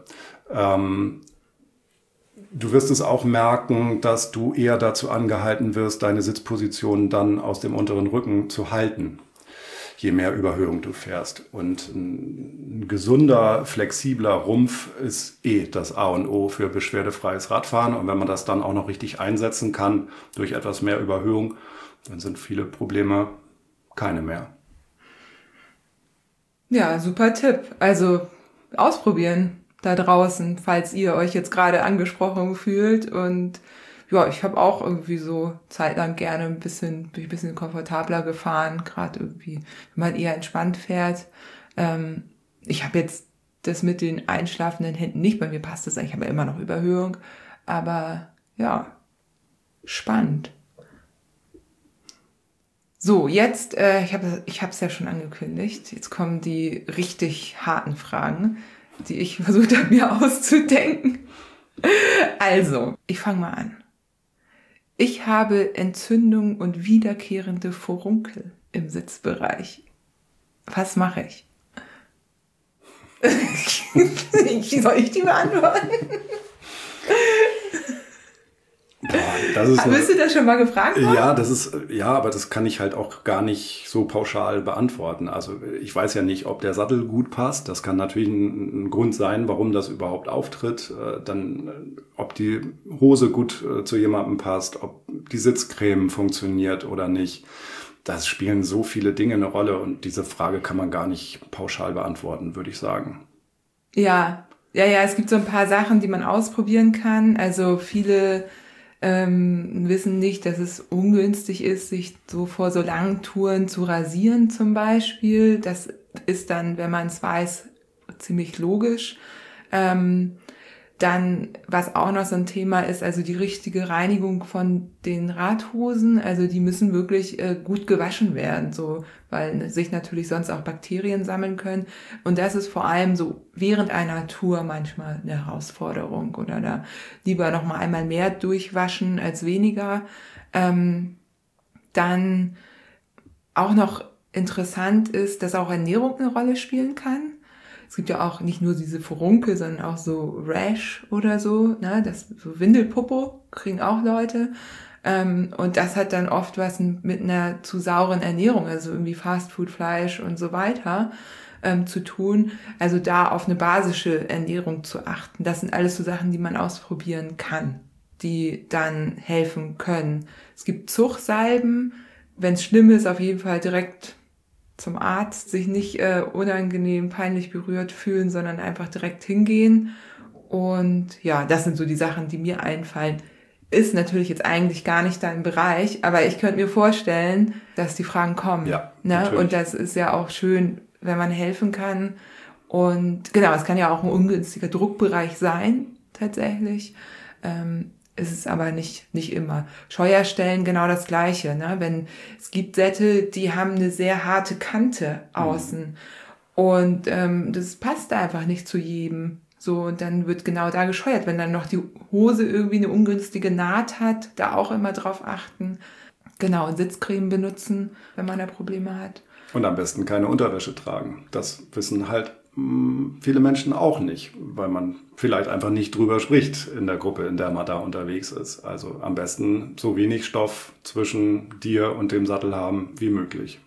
Du wirst es auch merken, dass du eher dazu angehalten wirst, deine Sitzposition dann aus dem unteren Rücken zu halten, je mehr Überhöhung du fährst. Und ein gesunder, flexibler Rumpf ist das A und O für beschwerdefreies Radfahren. Und wenn man das dann auch noch richtig einsetzen kann durch etwas mehr Überhöhung, dann sind viele Probleme keine mehr. Ja, super Tipp. Also ausprobieren da draußen, falls ihr euch jetzt gerade angesprochen fühlt. Und ja, ich habe auch irgendwie so zeitlang gerne ein bisschen komfortabler gefahren, gerade irgendwie, wenn man eher entspannt fährt. Ich habe jetzt das mit den einschlafenden Händen nicht, bei mir passt das eigentlich, ich habe ja immer noch Überhöhung, aber ja, spannend. So, jetzt, ich habe es ja schon angekündigt, jetzt kommen die richtig harten Fragen, die ich versucht habe, mir auszudenken. Also, ich fange mal an. Ich habe Entzündung und wiederkehrende Furunkel im Sitzbereich. Was mache ich? Soll ich die beantworten? Bist du das schon mal gefragt worden? Ja, aber das kann ich halt auch gar nicht so pauschal beantworten. Also ich weiß ja nicht, ob der Sattel gut passt. Das kann natürlich ein Grund sein, warum das überhaupt auftritt. Dann, ob die Hose gut zu jemandem passt, ob die Sitzcreme funktioniert oder nicht. Das spielen so viele Dinge eine Rolle und diese Frage kann man gar nicht pauschal beantworten, würde ich sagen. Ja, es gibt so ein paar Sachen, die man ausprobieren kann. Also viele wissen nicht, dass es ungünstig ist, sich so vor so langen Touren zu rasieren zum Beispiel. Das ist dann, wenn man es weiß, ziemlich logisch. Dann, was auch noch so ein Thema ist, also die richtige Reinigung von den Radhosen, also die müssen wirklich gut gewaschen werden, so, weil sich natürlich sonst auch Bakterien sammeln können. Und das ist vor allem so während einer Tour manchmal eine Herausforderung oder da lieber noch mal einmal mehr durchwaschen als weniger. Dann auch noch interessant ist, dass auch Ernährung eine Rolle spielen kann. Es gibt ja auch nicht nur diese Furunkel, sondern auch so Rash oder so, ne, das so Windelpopo kriegen auch Leute. Und das hat dann oft was mit einer zu sauren Ernährung, also irgendwie Fastfood, Fleisch und so weiter zu tun. Also da auf eine basische Ernährung zu achten. Das sind alles so Sachen, die man ausprobieren kann, die dann helfen können. Es gibt Zuchsalben, wenn es schlimm ist, auf jeden Fall direkt zum Arzt, sich nicht unangenehm, peinlich berührt fühlen, sondern einfach direkt hingehen. Und ja, das sind so die Sachen, die mir einfallen. Ist natürlich jetzt eigentlich gar nicht dein Bereich, aber ich könnte mir vorstellen, dass die Fragen kommen. Ja, ne? Und das ist ja auch schön, wenn man helfen kann. Und genau, es kann ja auch ein ungünstiger Druckbereich sein, tatsächlich. Ist es aber nicht immer. Scheuerstellen genau das Gleiche. Ne? Es gibt Sättel, die haben eine sehr harte Kante außen. Und das passt einfach nicht zu jedem. So, und dann wird genau da gescheuert. Wenn dann noch die Hose irgendwie eine ungünstige Naht hat, da auch immer drauf achten. Genau, und Sitzcreme benutzen, wenn man da Probleme hat. Und am besten keine Unterwäsche tragen. Das wissen halt viele Menschen auch nicht, weil man vielleicht einfach nicht drüber spricht in der Gruppe, in der man da unterwegs ist. Also am besten so wenig Stoff zwischen dir und dem Sattel haben wie möglich.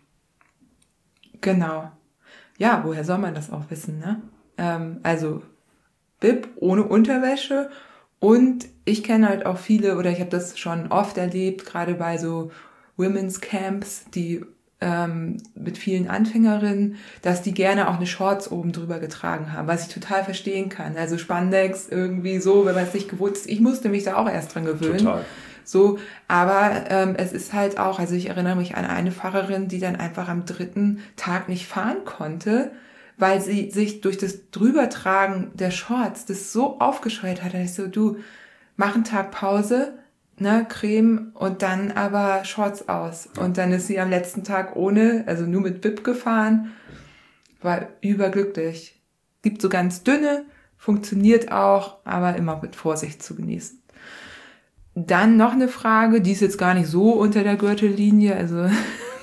Genau. Ja, woher soll man das auch wissen, ne? Also Bib ohne Unterwäsche und ich kenne halt auch viele, oder ich habe das schon oft erlebt, gerade bei so Women's Camps, die mit vielen Anfängerinnen, dass die gerne auch eine Shorts oben drüber getragen haben, was ich total verstehen kann. Also Spandex irgendwie so, wenn man es nicht gewohnt ist. Ich musste mich da auch erst dran gewöhnen. Total. So, aber es ist halt auch, also ich erinnere mich an eine Fahrerin, die dann einfach am 3. Tag nicht fahren konnte, weil sie sich durch das Drübertragen der Shorts das so aufgescheuert hat. Da ich so, du, mach einen Tag Pause, ne, Creme und dann aber Shorts aus. Und dann ist sie am letzten Tag also nur mit Bib gefahren, war überglücklich. Gibt so ganz dünne, funktioniert auch, aber immer mit Vorsicht zu genießen. Dann noch eine Frage, die ist jetzt gar nicht so unter der Gürtellinie, also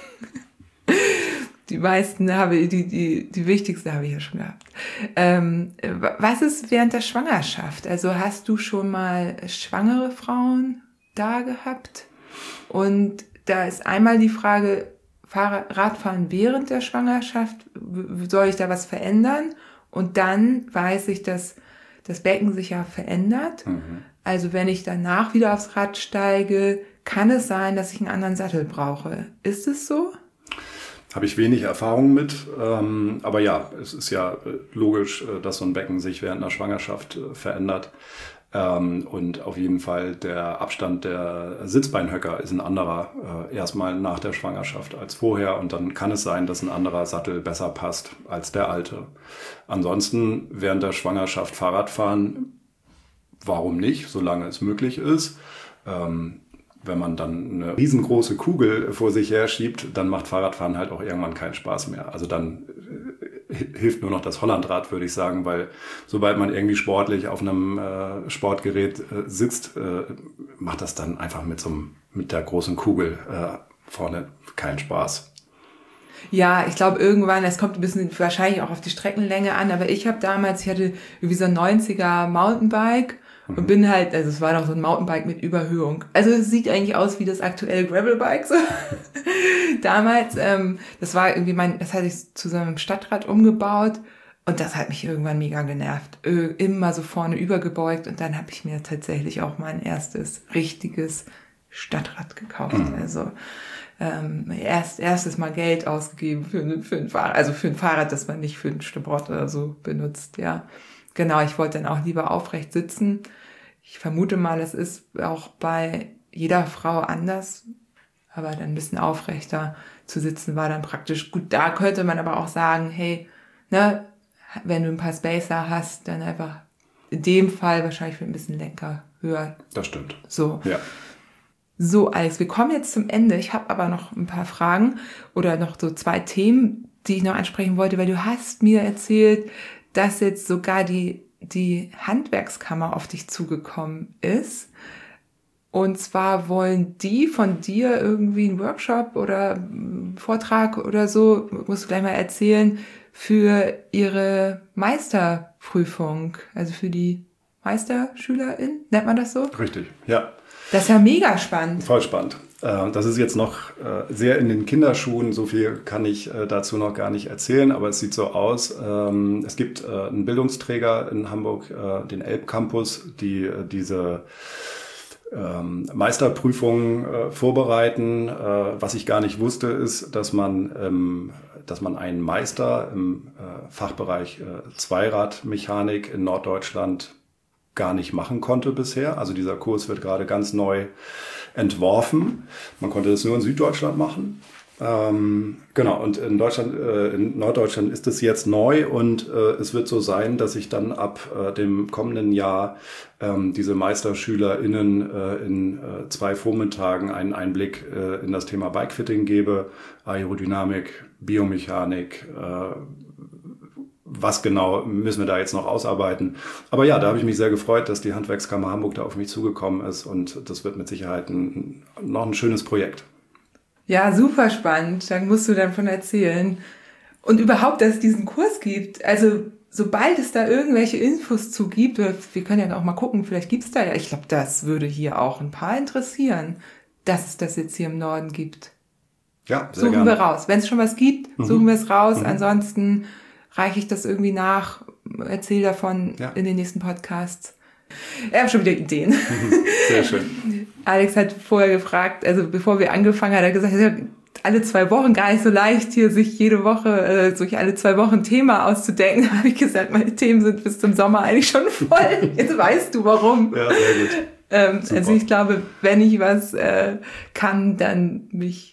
die meisten die wichtigste habe ich ja schon gehabt. Was ist während der Schwangerschaft? Also hast du schon mal schwangere Frauen da gehabt? Und da ist einmal die Frage, Radfahren während der Schwangerschaft, soll ich da was verändern? Und dann weiß ich, dass das Becken sich ja verändert. Also wenn ich danach wieder aufs Rad steige, kann es sein, dass ich einen anderen Sattel brauche. Ist es so? Habe ich wenig Erfahrung mit, aber ja, es ist ja logisch, dass so ein Becken sich während einer Schwangerschaft verändert. Und auf jeden Fall der Abstand der Sitzbeinhöcker ist ein anderer erstmal nach der Schwangerschaft als vorher. Und dann kann es sein, dass ein anderer Sattel besser passt als der alte. Ansonsten während der Schwangerschaft Fahrradfahren, warum nicht, solange es möglich ist. Wenn man dann eine riesengroße Kugel vor sich her schiebt, dann macht Fahrradfahren halt auch irgendwann keinen Spaß mehr. Also dann hilft nur noch das Hollandrad, würde ich sagen, weil sobald man irgendwie sportlich auf einem Sportgerät sitzt, macht das dann einfach mit der großen Kugel vorne keinen Spaß. Ja, ich glaube irgendwann, es kommt ein bisschen wahrscheinlich auch auf die Streckenlänge an, aber ich hatte irgendwie so ein 90er Mountainbike und bin halt, also es war noch so ein Mountainbike mit Überhöhung. Also es sieht eigentlich aus wie das aktuelle Gravelbike so. Damals, das war irgendwie das hatte ich zu so einem Stadtrad umgebaut und das hat mich irgendwann mega genervt. Immer so vorne übergebeugt und dann habe ich mir tatsächlich auch mein erstes richtiges Stadtrad gekauft. Also erstes Mal Geld ausgegeben für ein Fahrrad, also für ein Fahrrad, das man nicht für ein Stück oder so benutzt, ja. Genau, ich wollte dann auch lieber aufrecht sitzen. Ich vermute mal, es ist auch bei jeder Frau anders, aber dann ein bisschen aufrechter zu sitzen war dann praktisch gut. Da könnte man aber auch sagen, hey, ne, wenn du ein paar Spacer hast, dann einfach in dem Fall wahrscheinlich für ein bisschen Lenker höher. Das stimmt. So. Ja. So, Alex, wir kommen jetzt zum Ende. Ich habe aber noch ein paar Fragen oder noch so 2 Themen, die ich noch ansprechen wollte, weil du hast mir erzählt, dass jetzt sogar die Handwerkskammer auf dich zugekommen ist. Und zwar wollen die von dir irgendwie einen Workshop oder einen Vortrag oder so, musst du gleich mal erzählen, für ihre Meisterprüfung, also für die Meisterschülerin, nennt man das so? Richtig, ja. Das ist ja mega spannend. Voll spannend. Das ist jetzt noch sehr in den Kinderschuhen, so viel kann ich dazu noch gar nicht erzählen, aber es sieht so aus. Es gibt einen Bildungsträger in Hamburg, den Elbcampus, die diese Meisterprüfungen vorbereiten. Was ich gar nicht wusste, ist, dass man einen Meister im Fachbereich Zweiradmechanik in Norddeutschland gar nicht machen konnte bisher. Also dieser Kurs wird gerade ganz neu entworfen. Man konnte das nur in Süddeutschland machen. Genau, und in Norddeutschland ist es jetzt neu und es wird so sein, dass ich dann ab dem kommenden Jahr diese MeisterschülerInnen in 2 Vormittagen einen Einblick in das Thema Bikefitting gebe, Aerodynamik, Biomechanik, was genau müssen wir da jetzt noch ausarbeiten. Aber ja, da habe ich mich sehr gefreut, dass die Handwerkskammer Hamburg da auf mich zugekommen ist und das wird mit Sicherheit noch ein schönes Projekt. Ja, super spannend. Da musst du dann von erzählen. Und überhaupt, dass es diesen Kurs gibt. Also, sobald es da irgendwelche Infos zu gibt, oder wir können ja auch mal gucken, vielleicht gibt's da ja, ich glaube, das würde hier auch ein paar interessieren, dass es das jetzt hier im Norden gibt. Ja, sehr suchen gerne. wir raus. Wenn es schon was gibt, suchen wir es raus. Ansonsten reiche ich das irgendwie nach, erzähle davon in den nächsten Podcasts. Ich habe schon wieder Ideen. Sehr schön. Alex hat vorher gefragt, also bevor wir angefangen haben, hat er gesagt, es ist ja alle 2 Wochen gar nicht so leicht, hier sich jede Woche, sich alle 2 Wochen ein Thema auszudenken. Da habe ich gesagt, meine Themen sind bis zum Sommer eigentlich schon voll. Jetzt weißt du, warum. Ja, sehr gut. Also ich glaube, wenn ich was kann, dann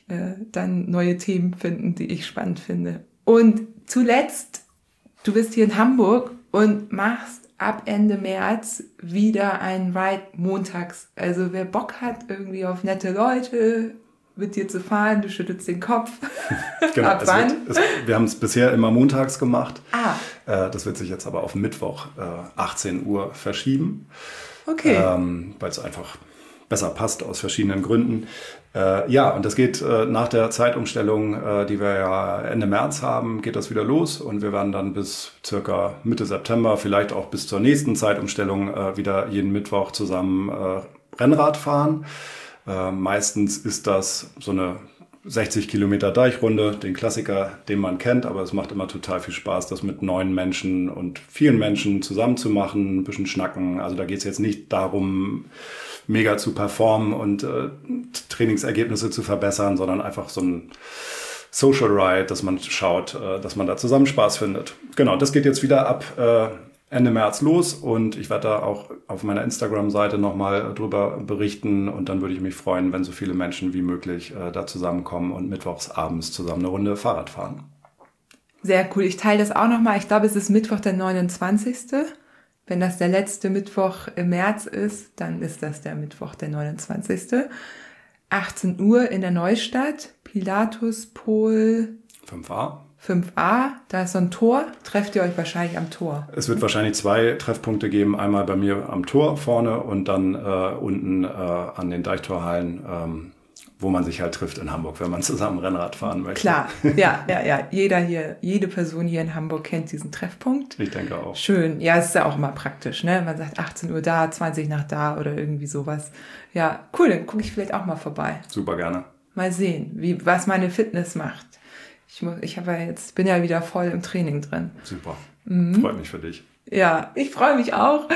dann neue Themen finden, die ich spannend finde. Und zuletzt, du bist hier in Hamburg und machst ab Ende März wieder einen Ride montags. Also wer Bock hat, irgendwie auf nette Leute mit dir zu fahren, du schüttelst den Kopf. Genau, ab wann? Wir haben es bisher immer montags gemacht. Ah. Das wird sich jetzt aber auf Mittwoch 18 Uhr verschieben. Okay. Weil es einfach besser passt aus verschiedenen Gründen. Ja, und das geht nach der Zeitumstellung, die wir ja Ende März haben, geht das wieder los und wir werden dann bis circa Mitte September, vielleicht auch bis zur nächsten Zeitumstellung wieder jeden Mittwoch zusammen Rennrad fahren. Meistens ist das so eine 60 Kilometer Deichrunde, den Klassiker, den man kennt, aber es macht immer total viel Spaß, das mit neuen Menschen und vielen Menschen zusammen zu machen, ein bisschen schnacken. Also da geht es jetzt nicht darum, mega zu performen und Trainingsergebnisse zu verbessern, sondern einfach so ein Social Ride, dass man schaut, dass man da zusammen Spaß findet. Genau, das geht jetzt wieder ab Ende März los und ich werde da auch auf meiner Instagram-Seite nochmal drüber berichten und dann würde ich mich freuen, wenn so viele Menschen wie möglich da zusammenkommen und mittwochs abends zusammen eine Runde Fahrrad fahren. Sehr cool. Ich teile das auch nochmal. Ich glaube, es ist Mittwoch der 29. Wenn das der letzte Mittwoch im März ist, dann ist das der Mittwoch der 29. 18 Uhr in der Neustadt, Pilatuspol 5a, da ist so ein Tor, trefft ihr euch wahrscheinlich am Tor. Es wird wahrscheinlich 2 Treffpunkte geben, einmal bei mir am Tor vorne und dann unten an den Deichtorhallen, wo man sich halt trifft in Hamburg, wenn man zusammen Rennrad fahren möchte. Klar, ja. Jede Person hier in Hamburg kennt diesen Treffpunkt. Ich denke auch. Schön, ja, es ist ja auch immer praktisch, ne? Man sagt 18 Uhr da, 20 nach da oder irgendwie sowas. Ja, cool, dann gucke ich vielleicht auch mal vorbei. Super gerne. Mal sehen, was meine Fitness macht. Ich bin ja wieder voll im Training drin. Super, freut mich für dich. Ja, ich freue mich auch.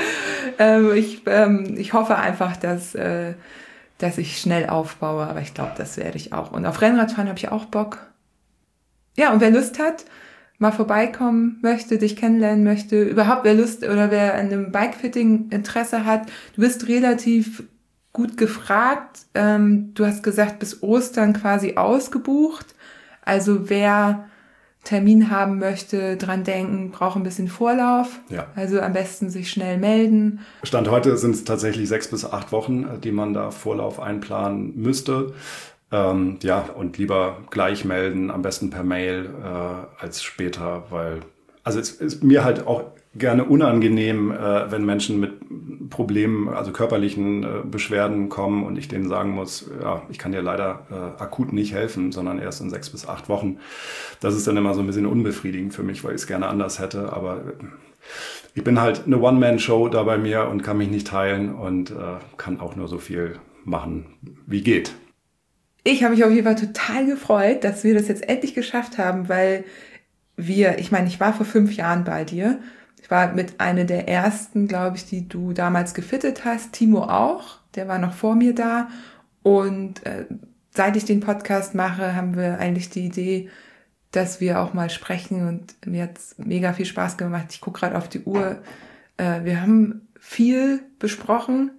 Ich hoffe einfach, dass ich schnell aufbaue, aber ich glaube, das werde ich auch. Und auf Rennradfahren habe ich auch Bock. Ja, und wer Lust hat, mal vorbeikommen möchte, dich kennenlernen möchte, überhaupt wer Lust oder wer an einem Bikefitting Interesse hat, du bist relativ gut gefragt. Du hast gesagt, bis Ostern quasi ausgebucht. Also wer Termin haben möchte, dran denken, braucht ein bisschen Vorlauf. Ja. Also am besten sich schnell melden. Stand heute sind es tatsächlich 6 bis 8 Wochen, die man da Vorlauf einplanen müsste. Und lieber gleich melden, am besten per Mail als später, weil es ist mir halt auch gerne unangenehm, wenn Menschen mit Problemen, also körperlichen Beschwerden kommen und ich denen sagen muss, ja, ich kann dir leider akut nicht helfen, sondern erst in 6 bis 8 Wochen. Das ist dann immer so ein bisschen unbefriedigend für mich, weil ich es gerne anders hätte, aber ich bin halt eine One-Man-Show da bei mir und kann mich nicht teilen und kann auch nur so viel machen, wie geht. Ich habe mich auf jeden Fall total gefreut, dass wir das jetzt endlich geschafft haben, weil ich war vor 5 Jahren bei dir. Ich war mit einer der ersten, glaube ich, die du damals gefittet hast. Timo auch, der war noch vor mir da. Und seit ich den Podcast mache, haben wir eigentlich die Idee, dass wir auch mal sprechen. Und mir hat's mega viel Spaß gemacht. Ich gucke gerade auf die Uhr. Wir haben viel besprochen.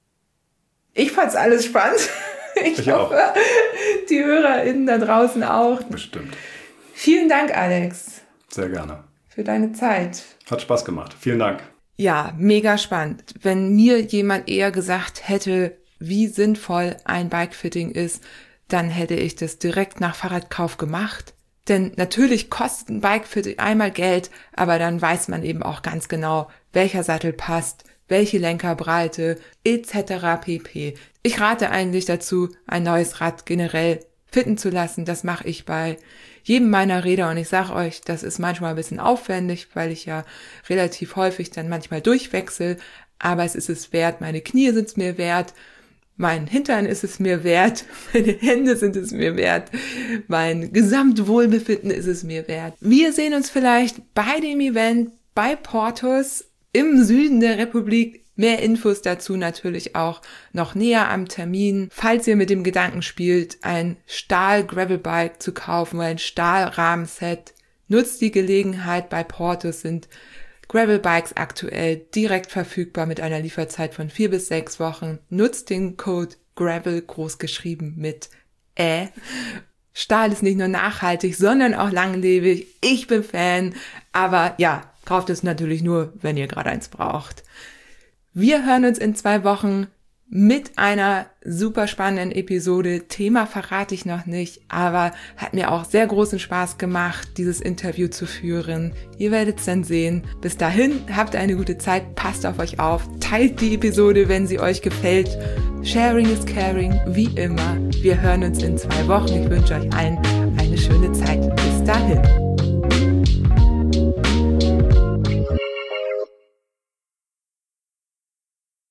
Ich fand's alles spannend. Ich hoffe, auch. Die HörerInnen da draußen auch. Bestimmt. Vielen Dank, Alex. Sehr gerne. Für deine Zeit. Hat Spaß gemacht. Vielen Dank. Ja, mega spannend. Wenn mir jemand eher gesagt hätte, wie sinnvoll ein Bikefitting ist, dann hätte ich das direkt nach Fahrradkauf gemacht. Denn natürlich kostet ein Bikefitting einmal Geld, aber dann weiß man eben auch ganz genau, welcher Sattel passt, welche Lenkerbreite etc. pp. Ich rate eigentlich dazu, ein neues Rad generell fitten zu lassen. Das mache ich bei jedem meiner Räder und ich sage euch, das ist manchmal ein bisschen aufwendig, weil ich ja relativ häufig dann manchmal durchwechsel, aber es ist es wert, meine Knie sind es mir wert, mein Hintern ist es mir wert, meine Hände sind es mir wert, mein Gesamtwohlbefinden ist es mir wert. Wir sehen uns vielleicht bei dem Event bei Porthos im Süden der Republik. Mehr Infos dazu natürlich auch noch näher am Termin. Falls ihr mit dem Gedanken spielt, ein Stahl-Gravelbike zu kaufen oder ein Stahlrahmenset, nutzt die Gelegenheit. Bei Porthos sind Gravelbikes aktuell direkt verfügbar mit einer Lieferzeit von 4 bis 6 Wochen. Nutzt den Code GRAVEL, großgeschrieben mit Ä. Stahl ist nicht nur nachhaltig, sondern auch langlebig. Ich bin Fan, aber ja, kauft es natürlich nur, wenn ihr gerade eins braucht. Wir hören uns in 2 Wochen mit einer super spannenden Episode. Thema verrate ich noch nicht, aber hat mir auch sehr großen Spaß gemacht, dieses Interview zu führen. Ihr werdet es dann sehen. Bis dahin, habt eine gute Zeit, passt auf euch auf, teilt die Episode, wenn sie euch gefällt. Sharing is caring, wie immer. Wir hören uns in 2 Wochen. Ich wünsche euch allen eine schöne Zeit. Bis dahin.